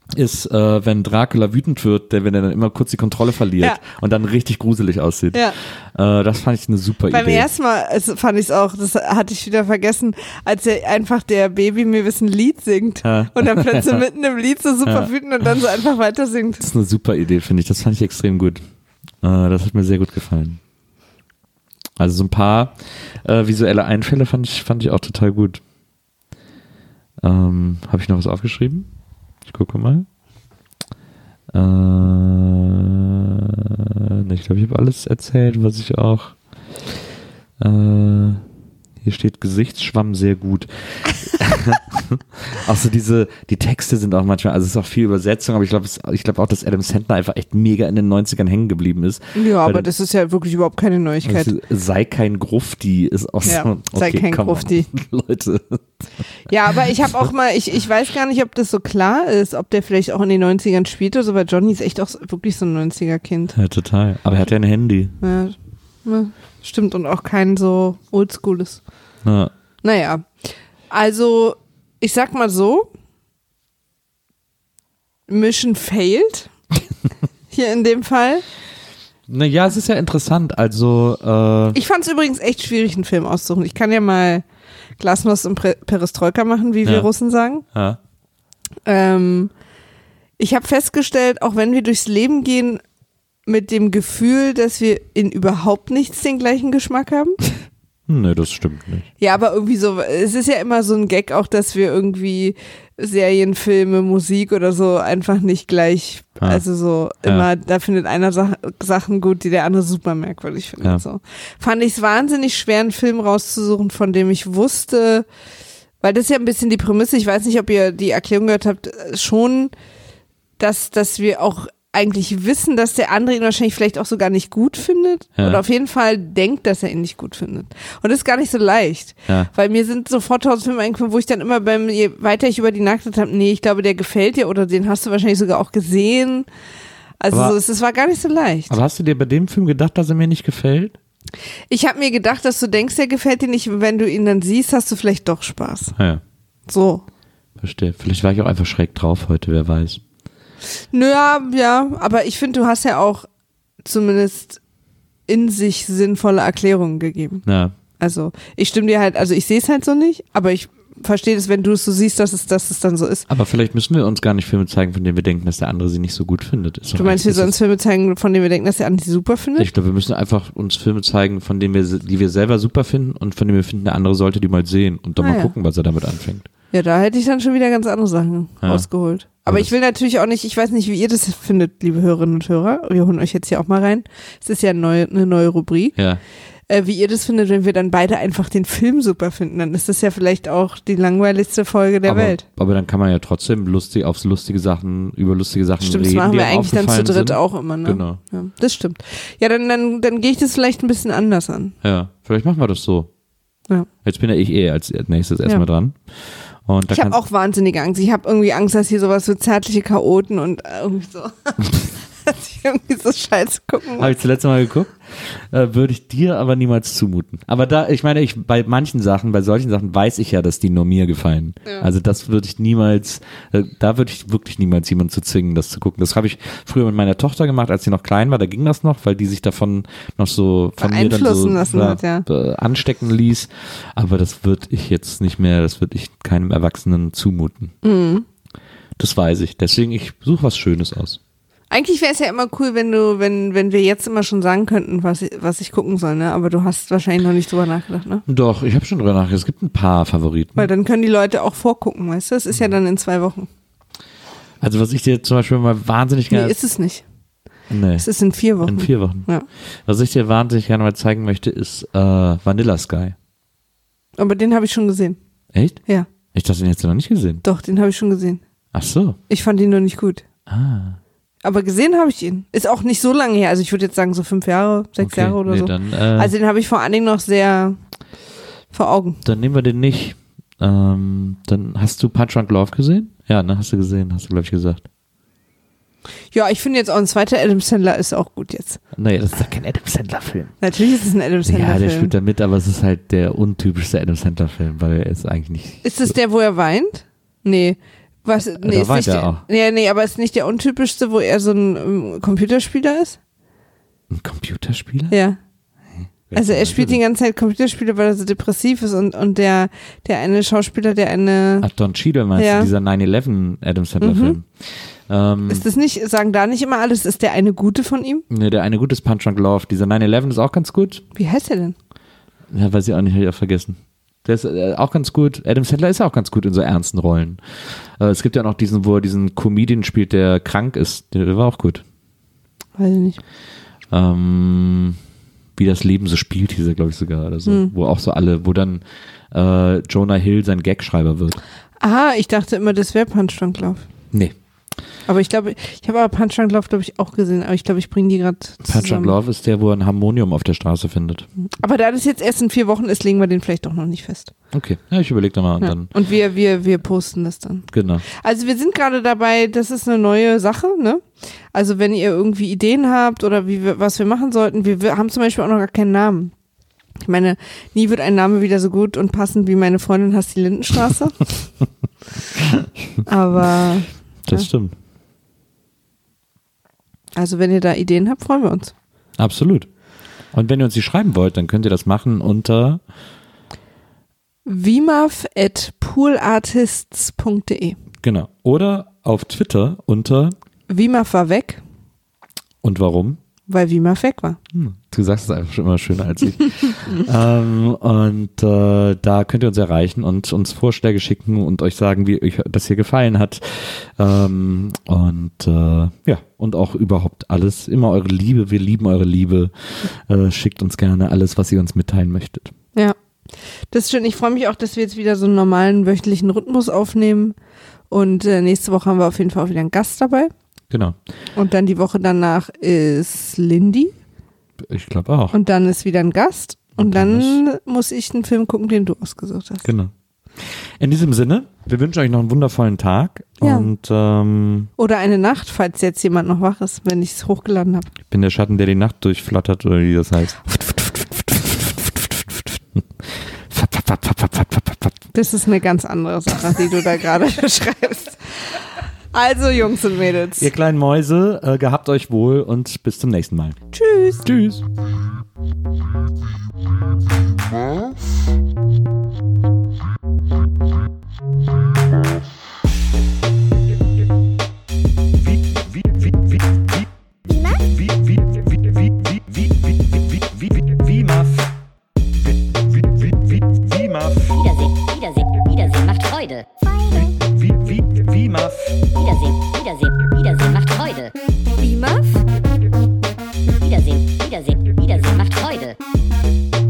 S1: ist, wenn Dracula wütend wird, wenn er dann immer kurz die Kontrolle verliert und dann richtig gruselig aussieht.
S2: Ja.
S1: Das fand ich eine super Idee.
S2: Beim ersten Mal fand ich es auch, das hatte ich wieder vergessen, als er einfach der Baby mir ein Lied singt und dann plötzlich mitten im Lied so super wütend und dann so einfach weiter singt.
S1: Das ist eine super Idee, finde ich. Das fand ich extrem gut. Das hat mir sehr gut gefallen. Also so ein paar visuelle Einfälle fand ich auch total gut. Habe ich noch was aufgeschrieben? Ich gucke mal. Ich glaube, ich habe alles erzählt, was ich auch. Hier steht Gesichtsschwamm sehr gut. Auch so die Texte sind auch manchmal, also es ist auch viel Übersetzung, aber ich glaube auch, dass Adam Sandler einfach echt mega in den 90ern hängen geblieben ist.
S2: Ja, aber das ist ja wirklich überhaupt keine Neuigkeit.
S1: Also, sei kein Grufti ist auch so. Okay,
S2: sei kein Grufti.
S1: Leute.
S2: Ja, aber ich habe auch mal, ich weiß gar nicht, ob das so klar ist, ob der vielleicht auch in den 90ern spielt oder so, weil Johnny ist echt auch wirklich so ein 90er-Kind.
S1: Ja, total. Aber er hat ja ein Handy.
S2: Ja, stimmt, und auch kein so oldschooles.
S1: Ja.
S2: Naja, also ich sag mal so, Mission failed, hier in dem Fall.
S1: Naja, es ist ja interessant, also
S2: ich fand es übrigens echt schwierig, einen Film auszusuchen. Ich kann ja mal Glasnost und Perestroika machen, wie wir Russen sagen.
S1: Ja.
S2: Ich habe festgestellt, auch wenn wir durchs Leben gehen mit dem Gefühl, dass wir in überhaupt nichts den gleichen Geschmack haben.
S1: Nee, das stimmt nicht.
S2: Ja, aber irgendwie so, es ist ja immer so ein Gag auch, dass wir irgendwie Serien, Filme, Musik oder so einfach nicht gleich, also so immer, da findet einer Sachen gut, die der andere super merkwürdig findet.
S1: Ja.
S2: So. Fand ich es wahnsinnig schwer, einen Film rauszusuchen, von dem ich wusste, weil das ist ja ein bisschen die Prämisse, ich weiß nicht, ob ihr die Erklärung gehört habt, schon, dass wir auch eigentlich wissen, dass der andere ihn wahrscheinlich vielleicht auch sogar nicht gut findet oder auf jeden Fall denkt, dass er ihn nicht gut findet. Und das ist gar nicht so leicht, weil mir sind sofort 1000 Filme eingefallen, wo ich dann immer je weiter ich über die nachgedacht habe, nee, ich glaube, der gefällt dir oder den hast du wahrscheinlich sogar auch gesehen. Also
S1: Aber,
S2: es war gar nicht so leicht.
S1: Aber hast du dir bei dem Film gedacht, dass er mir nicht gefällt?
S2: Ich habe mir gedacht, dass du denkst, der gefällt dir nicht, wenn du ihn dann siehst, hast du vielleicht doch Spaß.
S1: Ja.
S2: So.
S1: Verstehe. Vielleicht war ich auch einfach schräg drauf heute, wer weiß.
S2: Nö, ja, aber ich finde, du hast ja auch zumindest in sich sinnvolle Erklärungen gegeben.
S1: Ja.
S2: Also ich stimme dir halt, also ich sehe es halt so nicht, aber ich verstehe es, wenn du es so siehst, dass es dann so ist.
S1: Aber vielleicht müssen wir uns gar nicht Filme zeigen, von denen wir denken, dass der andere sie nicht so gut findet.
S2: Du meinst, wir sollen uns Filme zeigen, von denen wir denken, dass der andere sie super findet?
S1: Ich glaube, wir müssen einfach uns Filme zeigen, von denen die wir selber super finden und von denen wir finden, der andere sollte die mal sehen und dann mal gucken, was er damit anfängt.
S2: Ja, da hätte ich dann schon wieder ganz andere Sachen rausgeholt. Aber ich will natürlich auch nicht, ich weiß nicht, wie ihr das findet, liebe Hörerinnen und Hörer. Wir holen euch jetzt hier auch mal rein. Es ist ja eine neue Rubrik.
S1: Ja.
S2: Wie ihr das findet, wenn wir dann beide einfach den Film super finden, dann ist das ja vielleicht auch die langweiligste Folge der Welt.
S1: Aber dann kann man ja trotzdem über lustige Sachen
S2: stimmt,
S1: reden.
S2: Das machen
S1: die
S2: wir eigentlich dann zu dritt
S1: sind.
S2: auch immer, ne?
S1: Genau.
S2: Ja, das stimmt. Ja, dann gehe ich das vielleicht ein bisschen anders an.
S1: Ja, vielleicht machen wir das so.
S2: Ja.
S1: Jetzt bin ja ich als nächstes erstmal dran. Und da
S2: ich habe auch wahnsinnige Angst. Ich habe irgendwie Angst, dass hier sowas so zärtliche Chaoten und irgendwie so, dass ich irgendwie so Scheiße gucken muss.
S1: Habe ich zuletzt Mal geguckt. Würde ich dir aber niemals zumuten. Aber bei manchen Sachen, bei solchen Sachen weiß ich ja, dass die nur mir gefallen. Ja. Also das würde ich niemals, da würde ich wirklich niemals jemanden zu zwingen, das zu gucken. Das habe ich früher mit meiner Tochter gemacht, als sie noch klein war, da ging das noch, weil die sich davon noch so von mir dann so anstecken ließ. Aber das würde ich jetzt nicht mehr, das würde ich keinem Erwachsenen zumuten. Mhm. Das weiß ich. Deswegen, ich suche was Schönes aus.
S2: Eigentlich wäre es ja immer cool, wenn wir jetzt immer schon sagen könnten, was ich gucken soll, ne? Aber du hast wahrscheinlich noch nicht drüber nachgedacht, ne?
S1: Doch, ich habe schon drüber nachgedacht. Es gibt ein paar Favoriten.
S2: Weil dann können die Leute auch vorgucken, weißt du? Es ist ja dann in 2 Wochen.
S1: Also was ich dir zum Beispiel mal wahnsinnig gerne...
S2: Nee, ist es nicht.
S1: Nee.
S2: Es ist in 4 Wochen.
S1: In 4 Wochen.
S2: Ja.
S1: Was ich dir wahnsinnig gerne mal zeigen möchte, ist Vanilla Sky.
S2: Aber den habe ich schon gesehen.
S1: Echt?
S2: Ja.
S1: Ich dachte, den hättest du noch nicht gesehen.
S2: Doch, den habe ich schon gesehen.
S1: Ach so.
S2: Ich fand ihn nur nicht gut. Aber gesehen habe ich ihn. Ist auch nicht so lange her. Also ich würde jetzt sagen so 5 Jahre, 6 Jahre oder so.
S1: Dann,
S2: also den habe ich vor allen Dingen noch sehr vor Augen.
S1: Dann nehmen wir den nicht. Dann hast du Punch Drunk Love gesehen? Ja, ne, hast du gesehen, hast du glaube ich gesagt.
S2: Ja, ich finde jetzt auch ein zweiter Adam Sandler ist auch gut jetzt.
S1: Naja, das ist ja kein Adam Sandler Film.
S2: Natürlich ist es ein Adam Sandler Film.
S1: Ja, der spielt da mit, aber es ist halt der untypischste Adam Sandler Film, weil er ist eigentlich nicht...
S2: Ist es der, wo er weint? Nee. Was? Nee,
S1: Da
S2: ist
S1: war
S2: nicht
S1: der auch.
S2: nee, aber ist nicht der untypischste, wo er so ein Computerspieler ist?
S1: Ein Computerspieler?
S2: Ja. Also er spielt die ganze Zeit Computerspiele, weil er so depressiv ist und der eine Schauspieler, der eine...
S1: Ach, Don Cheadle meinst
S2: Ja.
S1: du, dieser 9/11 Adam Sandler Film.
S2: Ist das nicht, sagen da nicht immer alles, ist der eine gute von ihm?
S1: Ne, der eine gute ist Punch Drunk Love. Dieser 9/11 ist auch ganz gut.
S2: Wie heißt der denn?
S1: Ja, weiß ich auch nicht, habe ich auch vergessen. Der ist auch ganz gut. Adam Sandler ist auch ganz gut in so ernsten Rollen. Es gibt ja noch diesen, wo er diesen Comedian spielt, der krank ist. Der war auch gut.
S2: Weiß ich nicht.
S1: Wie das Leben so spielt, hieß er, glaube ich, sogar. Oder so. Wo auch so alle, wo dann Jonah Hill sein Gagschreiber wird.
S2: Aha, ich dachte immer, das wäre Punch Drunk Love.
S1: Nee.
S2: Aber ich glaube, ich habe aber Punch Drunk Love, glaube ich, auch gesehen. Aber ich glaube, ich bringe die gerade zusammen.
S1: Punch Drunk Love ist der, wo er ein Harmonium auf der Straße findet.
S2: Aber da das jetzt erst in 4 Wochen ist, legen wir den vielleicht doch noch nicht fest.
S1: Okay, ja, ich überlege da mal und
S2: Ja.
S1: dann,
S2: Und wir posten das dann.
S1: genau.
S2: Also wir sind gerade dabei, das ist eine neue Sache, ne? Also wenn ihr irgendwie Ideen habt oder was wir machen sollten, wir haben zum Beispiel auch noch gar keinen Namen. Ich meine, nie wird ein Name wieder so gut und passend wie meine Freundin hasst die Lindenstraße. Aber
S1: Das
S2: Ja.
S1: stimmt.
S2: also wenn ihr da Ideen habt, freuen wir uns.
S1: Absolut. Und wenn ihr uns die schreiben wollt, dann könnt ihr das machen unter
S2: wimaf@poolartists.de.
S1: genau. Oder auf Twitter unter
S2: Wimaf war weg,
S1: und warum?
S2: weil Wimaf weg war.
S1: Du sagst es einfach schon immer schöner als ich. Da könnt ihr uns erreichen und uns Vorschläge schicken und euch sagen, wie euch das hier gefallen hat. Und auch überhaupt alles. Immer eure Liebe. Wir lieben eure Liebe. Schickt uns gerne alles, was ihr uns mitteilen möchtet.
S2: Ja, das ist schön. Ich freue mich auch, dass wir jetzt wieder so einen normalen wöchentlichen Rhythmus aufnehmen. Und nächste Woche haben wir auf jeden Fall auch wieder einen Gast dabei.
S1: Genau.
S2: Und dann die Woche danach ist Lindy.
S1: Ich glaube auch.
S2: Und dann ist wieder ein Gast. Und
S1: Und dann
S2: dann muss ich einen Film gucken, den du ausgesucht hast.
S1: Genau. In diesem Sinne, wir wünschen euch noch einen wundervollen Tag.
S2: Ja.
S1: Und
S2: Oder eine Nacht, falls jetzt jemand noch wach ist, wenn ich es hochgeladen habe.
S1: ich bin der Schatten, der die Nacht durchflattert, oder wie das heißt.
S2: Das ist eine ganz andere Sache, die du da gerade beschreibst. Also Jungs und Mädels.
S1: Ihr kleinen Mäuse, gehabt euch wohl und bis zum nächsten Mal.
S2: Tschüss.
S1: Tschüss.
S3: Wiedersehen macht Freude. Wiedersehen macht Freude.
S4: Wimaf?
S3: Wiedersehen macht Freude.